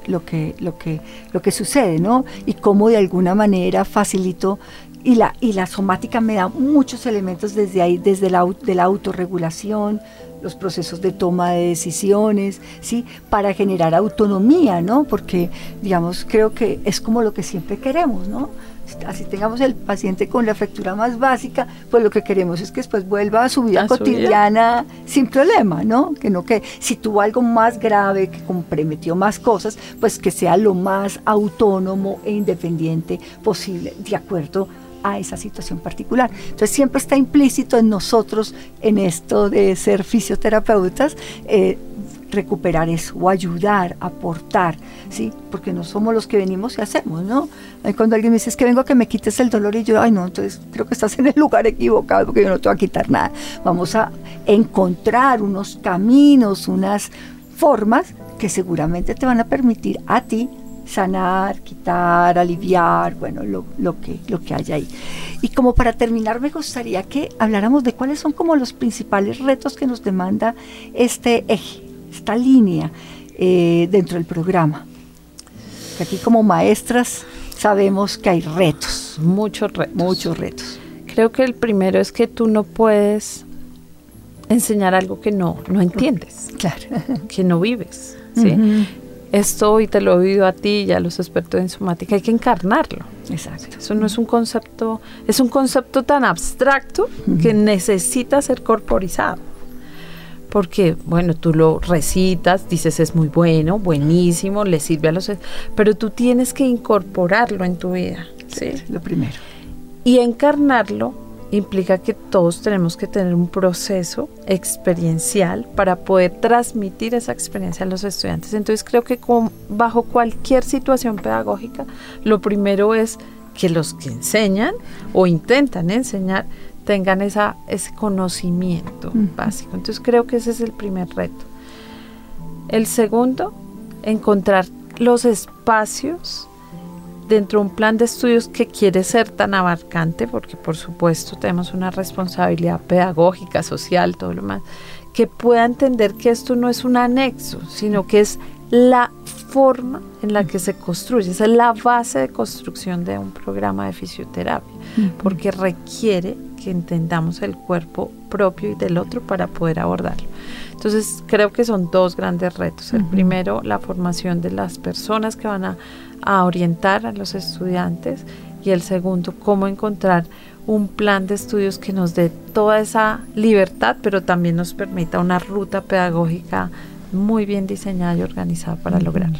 que sucede, ¿no? Y cómo de alguna manera facilito, y la somática me da muchos elementos desde ahí, desde la autorregulación, los procesos de toma de decisiones, ¿sí? Para generar autonomía, ¿no? Porque, digamos, creo que es como lo que siempre queremos, ¿no? Así tengamos el paciente con la fractura más básica, pues lo que queremos es que después vuelva a su vida cotidiana sin problema, ¿no? Que si tuvo algo más grave, que comprometió más cosas, pues que sea lo más autónomo e independiente posible, de acuerdo a esa situación particular. Entonces siempre está implícito en nosotros, en esto de ser fisioterapeutas, recuperar eso, o ayudar, aportar, ¿sí? Porque no somos los que venimos y hacemos, ¿no? Cuando alguien me dice, es que vengo a que me quites el dolor, y yo, ay no, entonces creo que estás en el lugar equivocado, porque yo no te voy a quitar nada. Vamos a encontrar unos caminos, unas formas que seguramente te van a permitir a ti sanar, quitar, aliviar, bueno, lo que hay ahí. Y como para terminar, me gustaría que habláramos de cuáles son como los principales retos que nos demanda este eje, esta línea dentro del programa. Que aquí como maestras sabemos que hay retos. Muchos retos. Creo que el primero es que tú no puedes enseñar algo que no entiendes, claro, que no vives, ¿sí? Esto, y te lo he oído a ti y a los expertos en somática, hay que encarnarlo. Exacto. Eso no es un concepto, es un concepto tan abstracto que necesita ser corporizado. Porque, bueno, tú lo recitas, dices es muy bueno, buenísimo, le sirve a los... Pero tú tienes que incorporarlo en tu vida, ¿sí? Lo primero. Y encarnarlo implica que todos tenemos que tener un proceso experiencial para poder transmitir esa experiencia a los estudiantes. Entonces creo que bajo cualquier situación pedagógica, lo primero es que los que enseñan o intentan enseñar tengan ese conocimiento básico. Entonces creo que ese es el primer reto. El segundo, encontrar los espacios dentro de un plan de estudios que quiere ser tan abarcante, porque por supuesto tenemos una responsabilidad pedagógica, social, todo lo más, que pueda entender que esto no es un anexo, sino que es la forma en la que se construye, esa es la base de construcción de un programa de fisioterapia, porque requiere que entendamos el cuerpo propio y del otro para poder abordarlo. Entonces creo que son dos grandes retos. El primero, la formación de las personas que van a orientar a los estudiantes, y el segundo, cómo encontrar un plan de estudios que nos dé toda esa libertad, pero también nos permita una ruta pedagógica muy bien diseñada y organizada para lograrlo.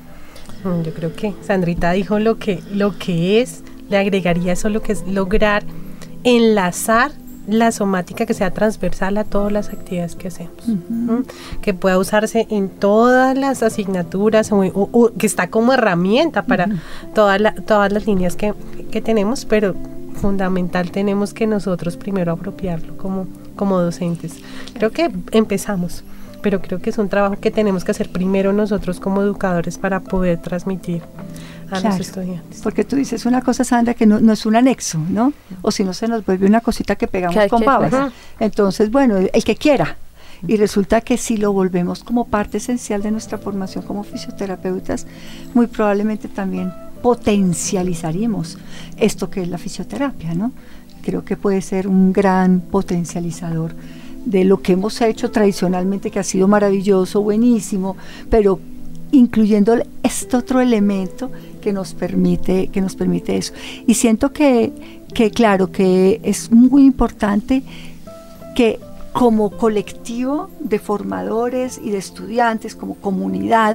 Yo creo que Sandrita dijo lo que es, le agregaría eso, lo que es lograr enlazar la somática que sea transversal a todas las actividades que hacemos, que pueda usarse en todas las asignaturas o que está como herramienta para todas las líneas que tenemos, pero fundamental tenemos que nosotros primero apropiarlo como docentes. Creo que empezamos, pero creo que es un trabajo que tenemos que hacer primero nosotros como educadores para poder transmitir a los estudiantes. Porque tú dices una cosa, Sandra, que no es un anexo, ¿no? O si no se nos vuelve una cosita que pegamos con babas. Entonces, bueno, el que quiera. Y resulta que si lo volvemos como parte esencial de nuestra formación como fisioterapeutas, muy probablemente también potencializaremos esto que es la fisioterapia, ¿no? Creo que puede ser un gran potencializador de lo que hemos hecho tradicionalmente, que ha sido maravilloso, buenísimo, pero incluyendo este otro elemento que nos permite eso. Y siento que claro, que es muy importante que como colectivo de formadores y de estudiantes, como comunidad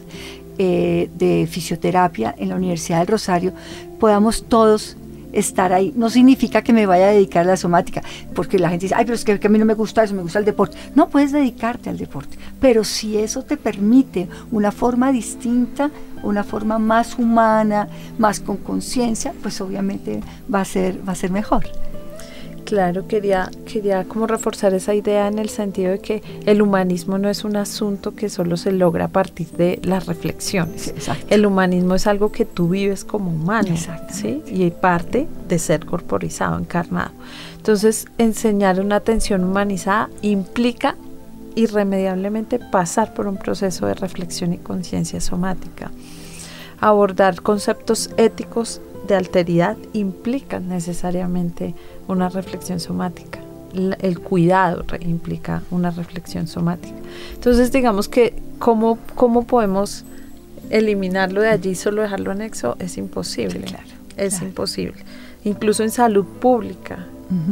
de fisioterapia en la Universidad del Rosario, podamos todos estar ahí. No significa que me vaya a dedicar a la somática, porque la gente dice, ay, pero es que a mí no me gusta eso, me gusta el deporte. No puedes dedicarte al deporte, pero si eso te permite una forma distinta, una forma más humana, más con conciencia, pues obviamente va a ser mejor. Claro, quería como reforzar esa idea en el sentido de que el humanismo no es un asunto que solo se logra a partir de las reflexiones. Exacto. El humanismo es algo que tú vives como humano, ¿sí? Y parte de ser corporizado, encarnado. Entonces, enseñar una atención humanizada implica irremediablemente pasar por un proceso de reflexión y conciencia somática. Abordar conceptos éticos de alteridad implican necesariamente una reflexión somática. El cuidado implica una reflexión somática. Entonces, digamos que ¿cómo podemos eliminarlo de allí y solo dejarlo anexo? Es imposible. Es imposible. Incluso en salud pública.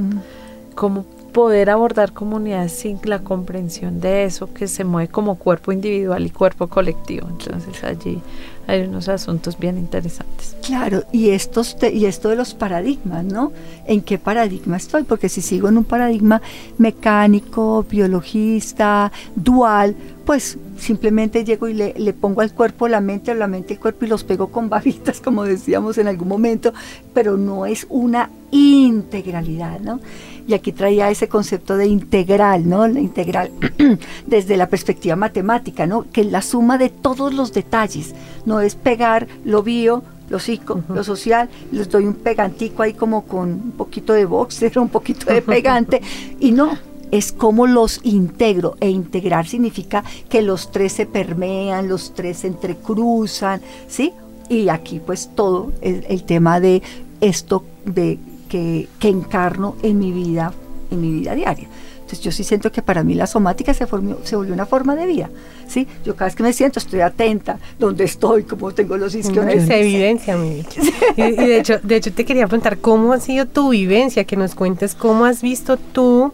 ¿Cómo poder abordar comunidades sin la comprensión de eso que se mueve como cuerpo individual y cuerpo colectivo? Entonces allí hay unos asuntos bien interesantes. Claro, y esto de los paradigmas, ¿no? ¿En qué paradigma estoy? Porque si sigo en un paradigma mecánico, biologista, dual, pues simplemente llego y le pongo al cuerpo la mente, a la mente el cuerpo, y los pego con babitas, como decíamos en algún momento, pero no es una integralidad, ¿no? Y aquí traía ese concepto de integral, ¿no? La integral desde la perspectiva matemática, ¿no? Que es la suma de todos los detalles, no es pegar lo bio, lo psico, lo social, les doy un pegantico ahí como con un poquito de boxer, un poquito de pegante, y no, es como los integro, e integrar significa que los tres se permean, los tres se entrecruzan, ¿sí? Y aquí pues todo el tema de esto de que encarno en mi vida diaria. Entonces yo sí siento que para mí la somática se volvió una forma de vida, ¿sí? Yo cada vez que me siento estoy atenta, dónde estoy, cómo tengo los isquiones. Se evidencia, mi Vicky. Y de hecho te quería preguntar, ¿cómo ha sido tu vivencia? Que nos cuentes cómo has visto tú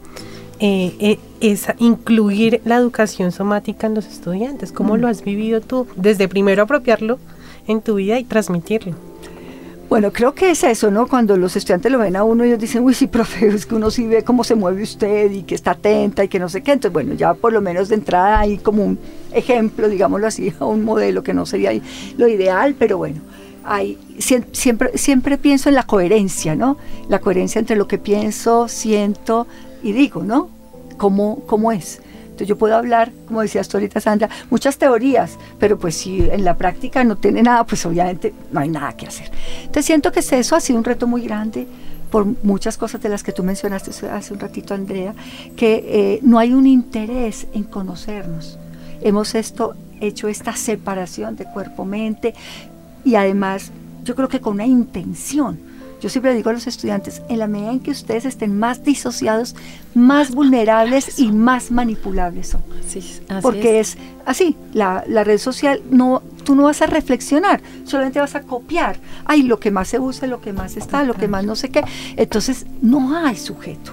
incluir la educación somática en los estudiantes. ¿Cómo lo has vivido tú? Desde primero apropiarlo en tu vida y transmitirlo. Bueno, creo que es eso, ¿no? Cuando los estudiantes lo ven a uno, ellos dicen, uy, sí, profe, es que uno sí ve cómo se mueve usted y que está atenta y que no sé qué. Entonces, bueno, ya por lo menos de entrada hay como un ejemplo, digámoslo así, un modelo que no sería lo ideal, pero bueno. siempre pienso en la coherencia, ¿no? La coherencia entre lo que pienso, siento y digo, ¿no? ¿Cómo es? Entonces yo puedo hablar, como decías tú ahorita, Sandra, muchas teorías, pero pues si en la práctica no tiene nada, pues obviamente no hay nada que hacer. Entonces siento que eso ha sido un reto muy grande por muchas cosas de las que tú mencionaste hace un ratito, Andrea, que no hay un interés en conocernos. Hemos hecho esta separación de cuerpo-mente y además yo creo que con una intención. Yo siempre digo a los estudiantes, en la medida en que ustedes estén más disociados, más vulnerables y más manipulables son. Porque es así, la red social, tú no vas a reflexionar, solamente vas a copiar. Ay, lo que más se usa, lo que más está, lo que más no sé qué. Entonces, no hay sujetos.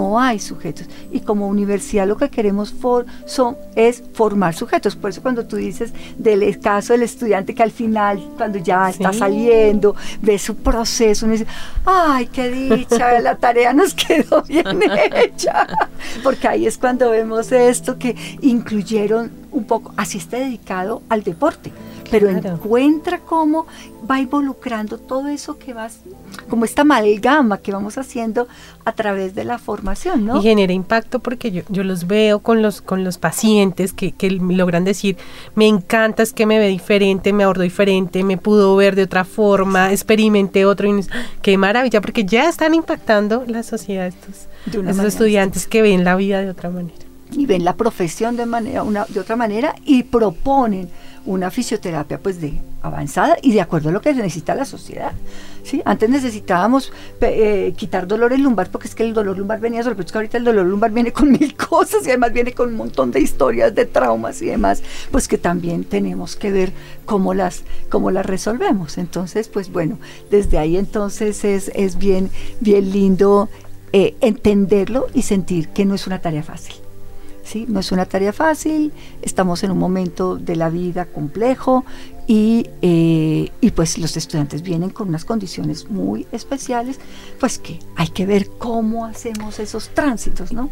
Y como universidad lo que queremos es formar sujetos. Por eso cuando tú dices del caso del estudiante que al final, cuando ya está saliendo, ve su proceso, uno dice, ¡ay, qué dicha! La tarea nos quedó bien hecha. Porque ahí es cuando vemos esto, que incluyeron un poco, así esté dedicado al deporte, pero encuentra cómo va involucrando todo eso que vas, como esta amalgama que vamos haciendo a través de la formación, ¿no? Y genera impacto porque yo los veo con los pacientes que logran decir, me encanta, es que me ve diferente, me abordó diferente, me pudo ver de otra forma, experimenté otro, y qué maravilla, porque ya están impactando la sociedad estos estudiantes que ven la vida de otra manera. Y ven la profesión de otra manera y proponen una fisioterapia pues de avanzada y de acuerdo a lo que necesita la sociedad, ¿sí? Antes necesitábamos quitar dolores lumbar porque es que el dolor lumbar venía solo, pero es que ahorita el dolor lumbar viene con 1000 cosas y además viene con un montón de historias de traumas y demás, pues que también tenemos que ver cómo las resolvemos. Entonces, pues bueno, desde ahí entonces es bien lindo entenderlo y sentir que no es una tarea fácil. Sí, no es una tarea fácil, estamos en un momento de la vida complejo y pues los estudiantes vienen con unas condiciones muy especiales, pues que hay que ver cómo hacemos esos tránsitos, ¿no?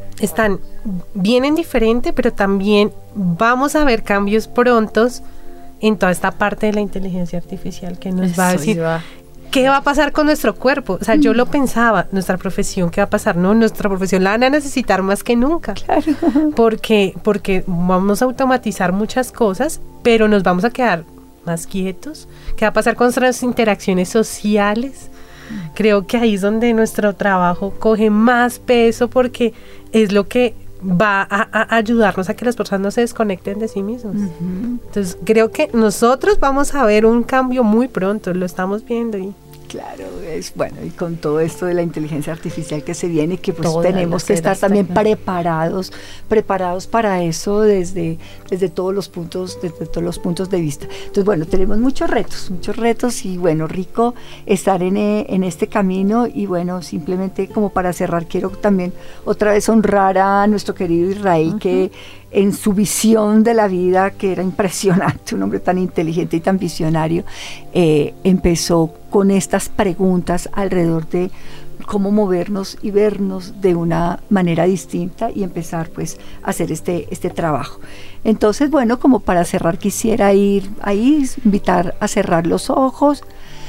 Vienen diferente, pero también vamos a ver cambios prontos en toda esta parte de la inteligencia artificial que nos va a decir... ¿Qué va a pasar con nuestro cuerpo? O sea, yo lo pensaba, nuestra profesión, ¿qué va a pasar? No, nuestra profesión la van a necesitar más que nunca. Claro. Porque vamos a automatizar muchas cosas, pero nos vamos a quedar más quietos. ¿Qué va a pasar con nuestras interacciones sociales? Creo que ahí es donde nuestro trabajo coge más peso porque es lo que va a ayudarnos a que las personas no se desconecten de sí mismos. Uh-huh. Entonces, creo que nosotros vamos a ver un cambio muy pronto, lo estamos viendo y... Claro, y con todo esto de la inteligencia artificial que se viene, que pues tenemos que estar también preparados para eso desde todos los puntos de vista. Entonces, bueno, tenemos muchos retos y bueno, rico estar en este camino y bueno, simplemente como para cerrar, quiero también otra vez honrar a nuestro querido Israel, uh-huh, que en su visión de la vida, que era impresionante, un hombre tan inteligente y tan visionario, empezó con estas preguntas alrededor de cómo movernos y vernos de una manera distinta y empezar pues a hacer este trabajo. Entonces, bueno, como para cerrar quisiera invitar a cerrar los ojos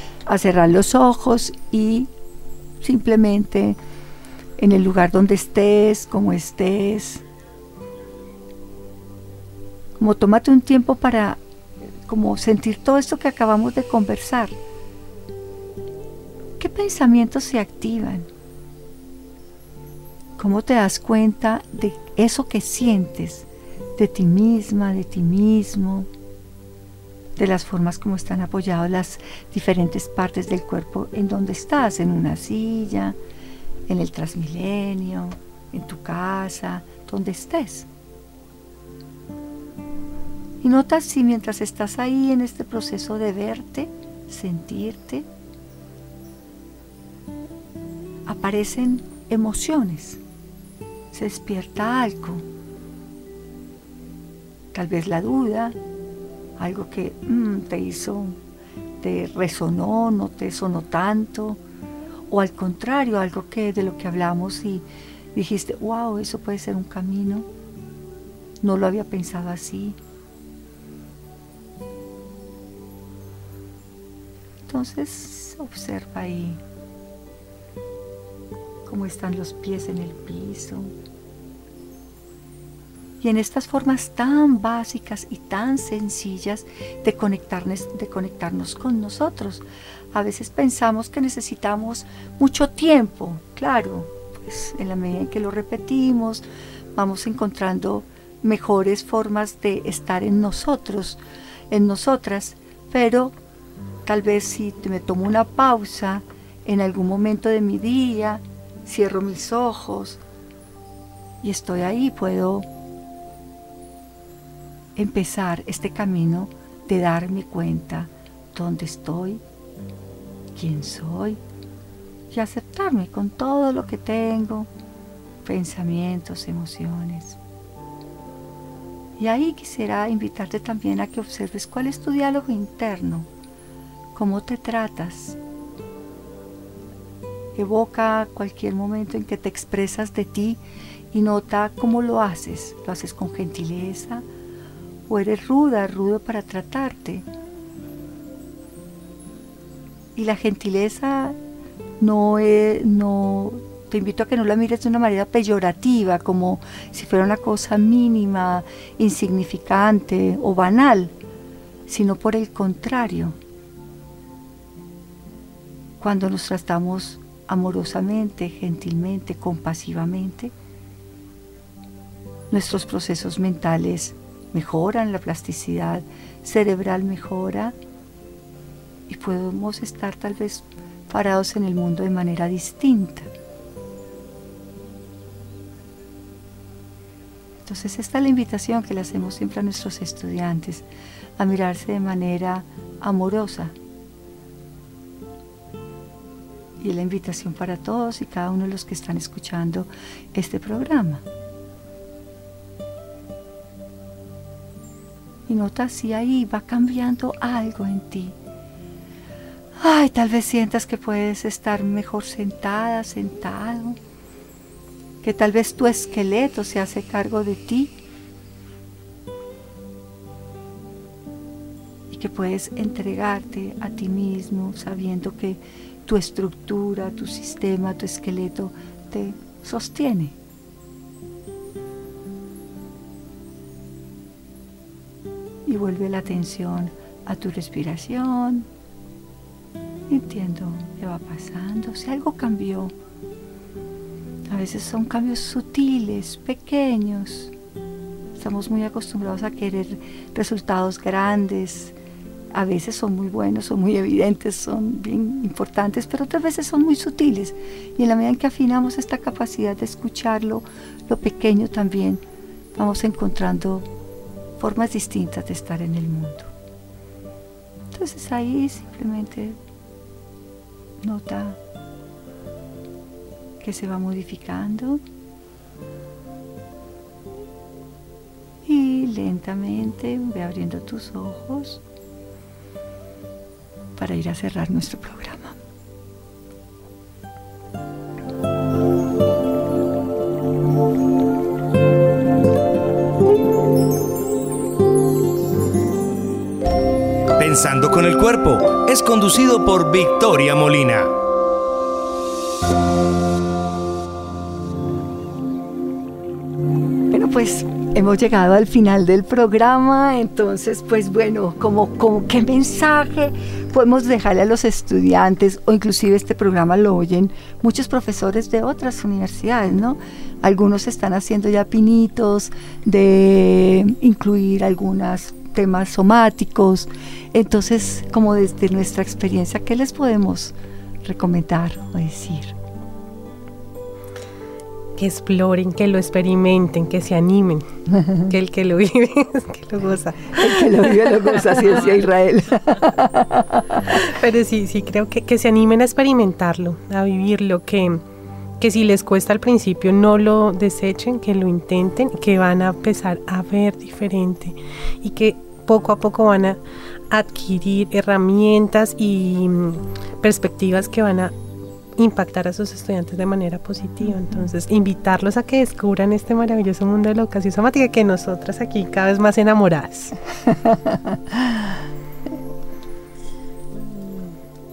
y simplemente en el lugar donde estés, como estés, como tómate un tiempo para como sentir todo esto que acabamos de conversar. ¿Qué pensamientos se activan? ¿Cómo te das cuenta de eso que sientes, de ti misma, de ti mismo, de las formas como están apoyadas las diferentes partes del cuerpo en donde estás, en una silla, en el Transmilenio, en tu casa, donde estés? Y nota si mientras estás ahí en este proceso de verte, sentirte, aparecen emociones, se despierta algo, tal vez la duda, algo que te resonó, no te sonó tanto, o al contrario, algo que de lo que hablamos y dijiste, wow, eso puede ser un camino, no lo había pensado así. entonces observa ahí cómo están los pies en el piso. Y en estas formas tan básicas y tan sencillas de conectarnos con nosotros. A veces pensamos que necesitamos mucho tiempo. Claro, pues en la medida en que lo repetimos, vamos encontrando mejores formas de estar en nosotros, en nosotras. Pero tal vez si me tomo una pausa en algún momento de mi día, cierro mis ojos y estoy ahí, puedo empezar este camino de darme cuenta dónde estoy, quién soy y aceptarme con todo lo que tengo, pensamientos, emociones. Y ahí quisiera invitarte también a que observes cuál es tu diálogo interno, cómo te tratas. Evoca cualquier momento en que te expresas de ti y nota cómo lo haces. ¿Lo haces con gentileza o eres rudo para tratarte? Y la gentileza no te invito a que no la mires de una manera peyorativa, como si fuera una cosa mínima, insignificante o banal, sino por el contrario. Cuando nos tratamos amorosamente, gentilmente, compasivamente, nuestros procesos mentales mejoran, la plasticidad cerebral mejora y podemos estar tal vez parados en el mundo de manera distinta. Entonces esta es la invitación que le hacemos siempre a nuestros estudiantes, a mirarse de manera amorosa. Y es la invitación para todos y cada uno de los que están escuchando este programa. Y nota si ahí va cambiando algo en ti. Ay, tal vez sientas que puedes estar mejor sentada, sentado, que tal vez tu esqueleto se hace cargo de ti y que puedes entregarte a ti mismo sabiendo que tu estructura, tu sistema, tu esqueleto te sostiene. Y vuelve la atención a tu respiración, sintiendo qué va pasando, si algo cambió. A veces son cambios sutiles, pequeños. Estamos muy acostumbrados a querer resultados grandes. A veces son muy buenos, son muy evidentes, son bien importantes, pero otras veces son muy sutiles. Y en la medida en que afinamos esta capacidad de escucharlo, lo pequeño también, vamos encontrando formas distintas de estar en el mundo. Entonces ahí simplemente nota que se va modificando y lentamente ve abriendo tus ojos para ir a cerrar nuestro programa. Pensando con el Cuerpo es conducido por Victoria Molina. Bueno, pues hemos llegado al final del programa, entonces pues bueno, como qué mensaje podemos dejarle a los estudiantes, o inclusive este programa lo oyen muchos profesores de otras universidades, ¿no? Algunos están haciendo ya pinitos de incluir algunos temas somáticos. Entonces, como desde nuestra experiencia, ¿qué les podemos recomendar o decir? Que exploren, que lo experimenten, que se animen, que el que lo vive, que lo goza. El que lo vive lo goza, así decía Israel. Pero sí, creo que se animen a experimentarlo, a vivirlo, que si les cuesta al principio no lo desechen, que lo intenten, que van a empezar a ver diferente y que poco a poco van a adquirir herramientas y perspectivas que van a impactar a sus estudiantes de manera positiva. Entonces, invitarlos a que descubran este maravilloso mundo de la educación somática, que nosotras aquí cada vez más enamoradas.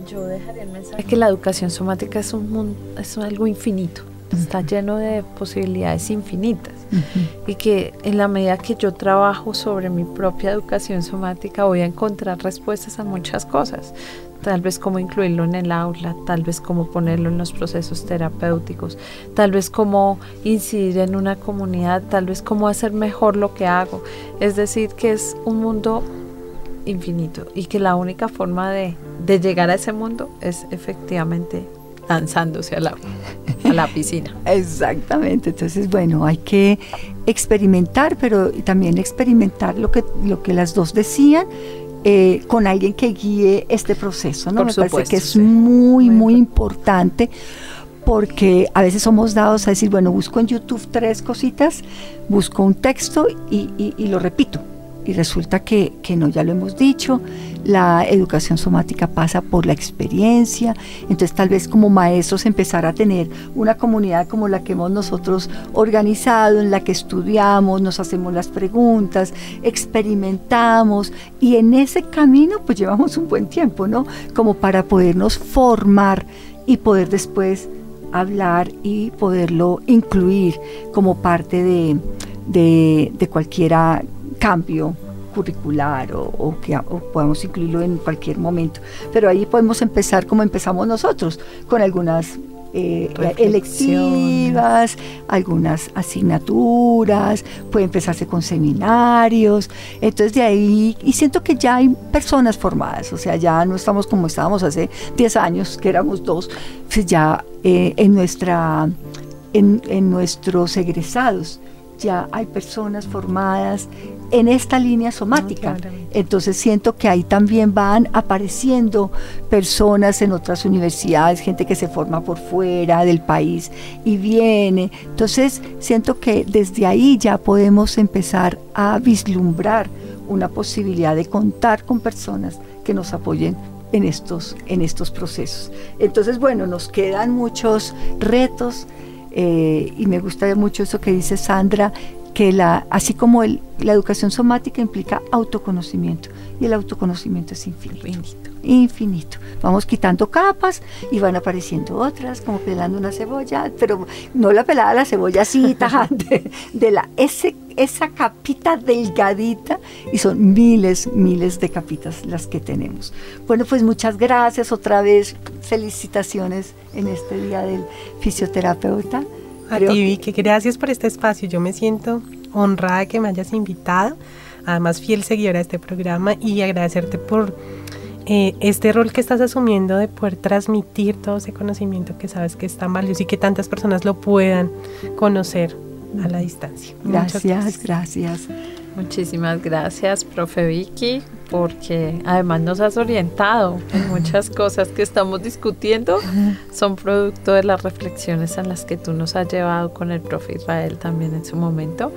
Yo dejaría el mensaje que la educación somática es algo infinito, está lleno de posibilidades infinitas, y que en la medida que yo trabajo sobre mi propia educación somática voy a encontrar respuestas a muchas cosas, tal vez cómo incluirlo en el aula, tal vez cómo ponerlo en los procesos terapéuticos, tal vez cómo incidir en una comunidad, tal vez cómo hacer mejor lo que hago. Es decir, que es un mundo infinito y que la única forma de llegar a ese mundo es efectivamente lanzándose a la piscina. Exactamente. Entonces, bueno, hay que experimentar, pero también experimentar lo que las dos decían, con alguien que guíe este proceso, ¿no? Por Me supuesto, parece que es sí. muy importante, porque a veces somos dados a decir, bueno, busco en YouTube 3 cositas, busco un texto y lo repito. Y resulta que no, ya lo hemos dicho, la educación somática pasa por la experiencia. Entonces tal vez como maestros empezar a tener una comunidad como la que hemos nosotros organizado, en la que estudiamos, nos hacemos las preguntas, experimentamos, y en ese camino pues llevamos un buen tiempo, ¿no? Como para podernos formar y poder después hablar y poderlo incluir como parte de cualquiera cambio curricular o podemos incluirlo en cualquier momento, pero ahí podemos empezar como empezamos nosotros, con algunas electivas, algunas asignaturas, puede empezarse con seminarios. Entonces de ahí, y siento que ya hay personas formadas, o sea, ya no estamos como estábamos hace 10 años, que éramos 2, pues ya en nuestros egresados ya hay personas formadas en esta línea somática. Entonces siento que ahí también van apareciendo personas en otras universidades, gente que se forma por fuera del país y viene. Entonces siento que desde ahí ya podemos empezar a vislumbrar una posibilidad de contar con personas que nos apoyen en estos procesos. Entonces, bueno, nos quedan muchos retos. Y me gusta mucho eso que dice Sandra, que así como la educación somática implica autoconocimiento, y el autoconocimiento es infinito. Vamos quitando capas y van apareciendo otras, como pelando una cebolla, pero no la pelada de la cebolla así tajante, esa capita delgadita, y son miles de capitas las que tenemos. Bueno, pues muchas gracias otra vez, felicitaciones en este día del fisioterapeuta. A ti, Vicky, gracias por este espacio. Yo me siento honrada que me hayas invitado, además fiel seguidora de este programa, y agradecerte por este rol que estás asumiendo de poder transmitir todo ese conocimiento que sabes que es tan valioso y que tantas personas lo puedan conocer a la distancia. Gracias. Muchísimas gracias, profe Vicky, porque además nos has orientado en muchas cosas que estamos discutiendo, son producto de las reflexiones en las que tú nos has llevado con el profe Israel también en su momento.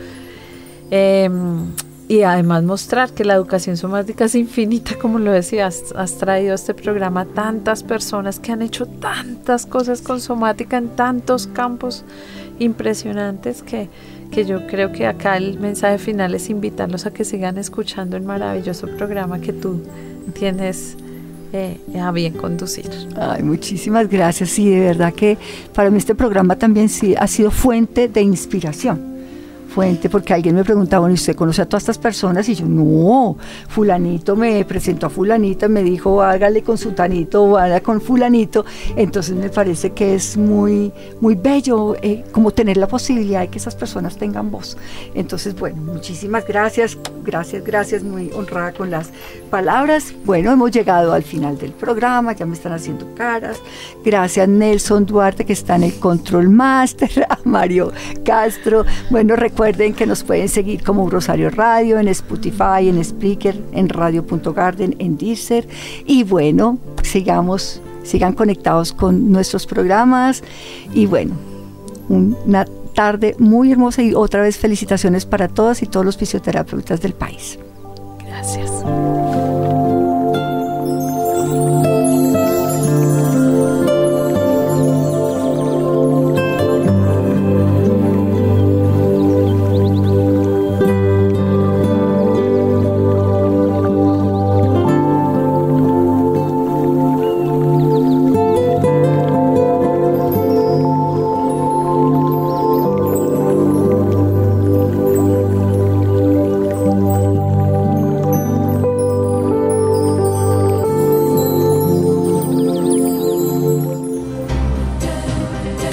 Y además mostrar que la educación somática es infinita, como lo decías, has traído a este programa tantas personas que han hecho tantas cosas con somática en tantos campos impresionantes que yo creo que acá el mensaje final es invitarlos a que sigan escuchando el maravilloso programa que tú tienes a bien conducir. Ay, muchísimas gracias. Sí, de verdad que para mí este programa también sí ha sido fuente de inspiración. Porque alguien me preguntaba, bueno, ¿y usted conoce a todas estas personas? Y yo, no, fulanito me presentó a fulanita, me dijo, hágale con sutanito o haga con fulanito. Entonces me parece que es muy bello como tener la posibilidad de que esas personas tengan voz. Entonces, bueno, muchísimas gracias, muy honrada con las palabras. Bueno, hemos llegado al final del programa, ya me están haciendo caras. Gracias Nelson Duarte, que está en el Control Master, a Mario Castro. Bueno, recuerden que nos pueden seguir como Rosario Radio, en Spotify, en Spreaker, en Radio.Garden, en Deezer. Y bueno, sigan conectados con nuestros programas. Y bueno, una tarde muy hermosa, y otra vez felicitaciones para todas y todos los fisioterapeutas del país. Gracias.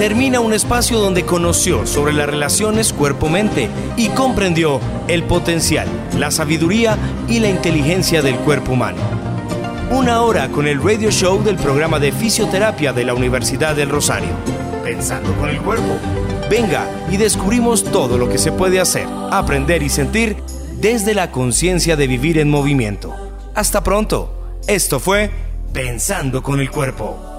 termina un espacio donde conoció sobre las relaciones cuerpo-mente y comprendió el potencial, la sabiduría y la inteligencia del cuerpo humano. Una hora con el radio show del programa de fisioterapia de la Universidad del Rosario. Pensando con el cuerpo. Venga y descubrimos todo lo que se puede hacer, aprender y sentir desde la conciencia de vivir en movimiento. Hasta pronto. Esto fue Pensando con el Cuerpo.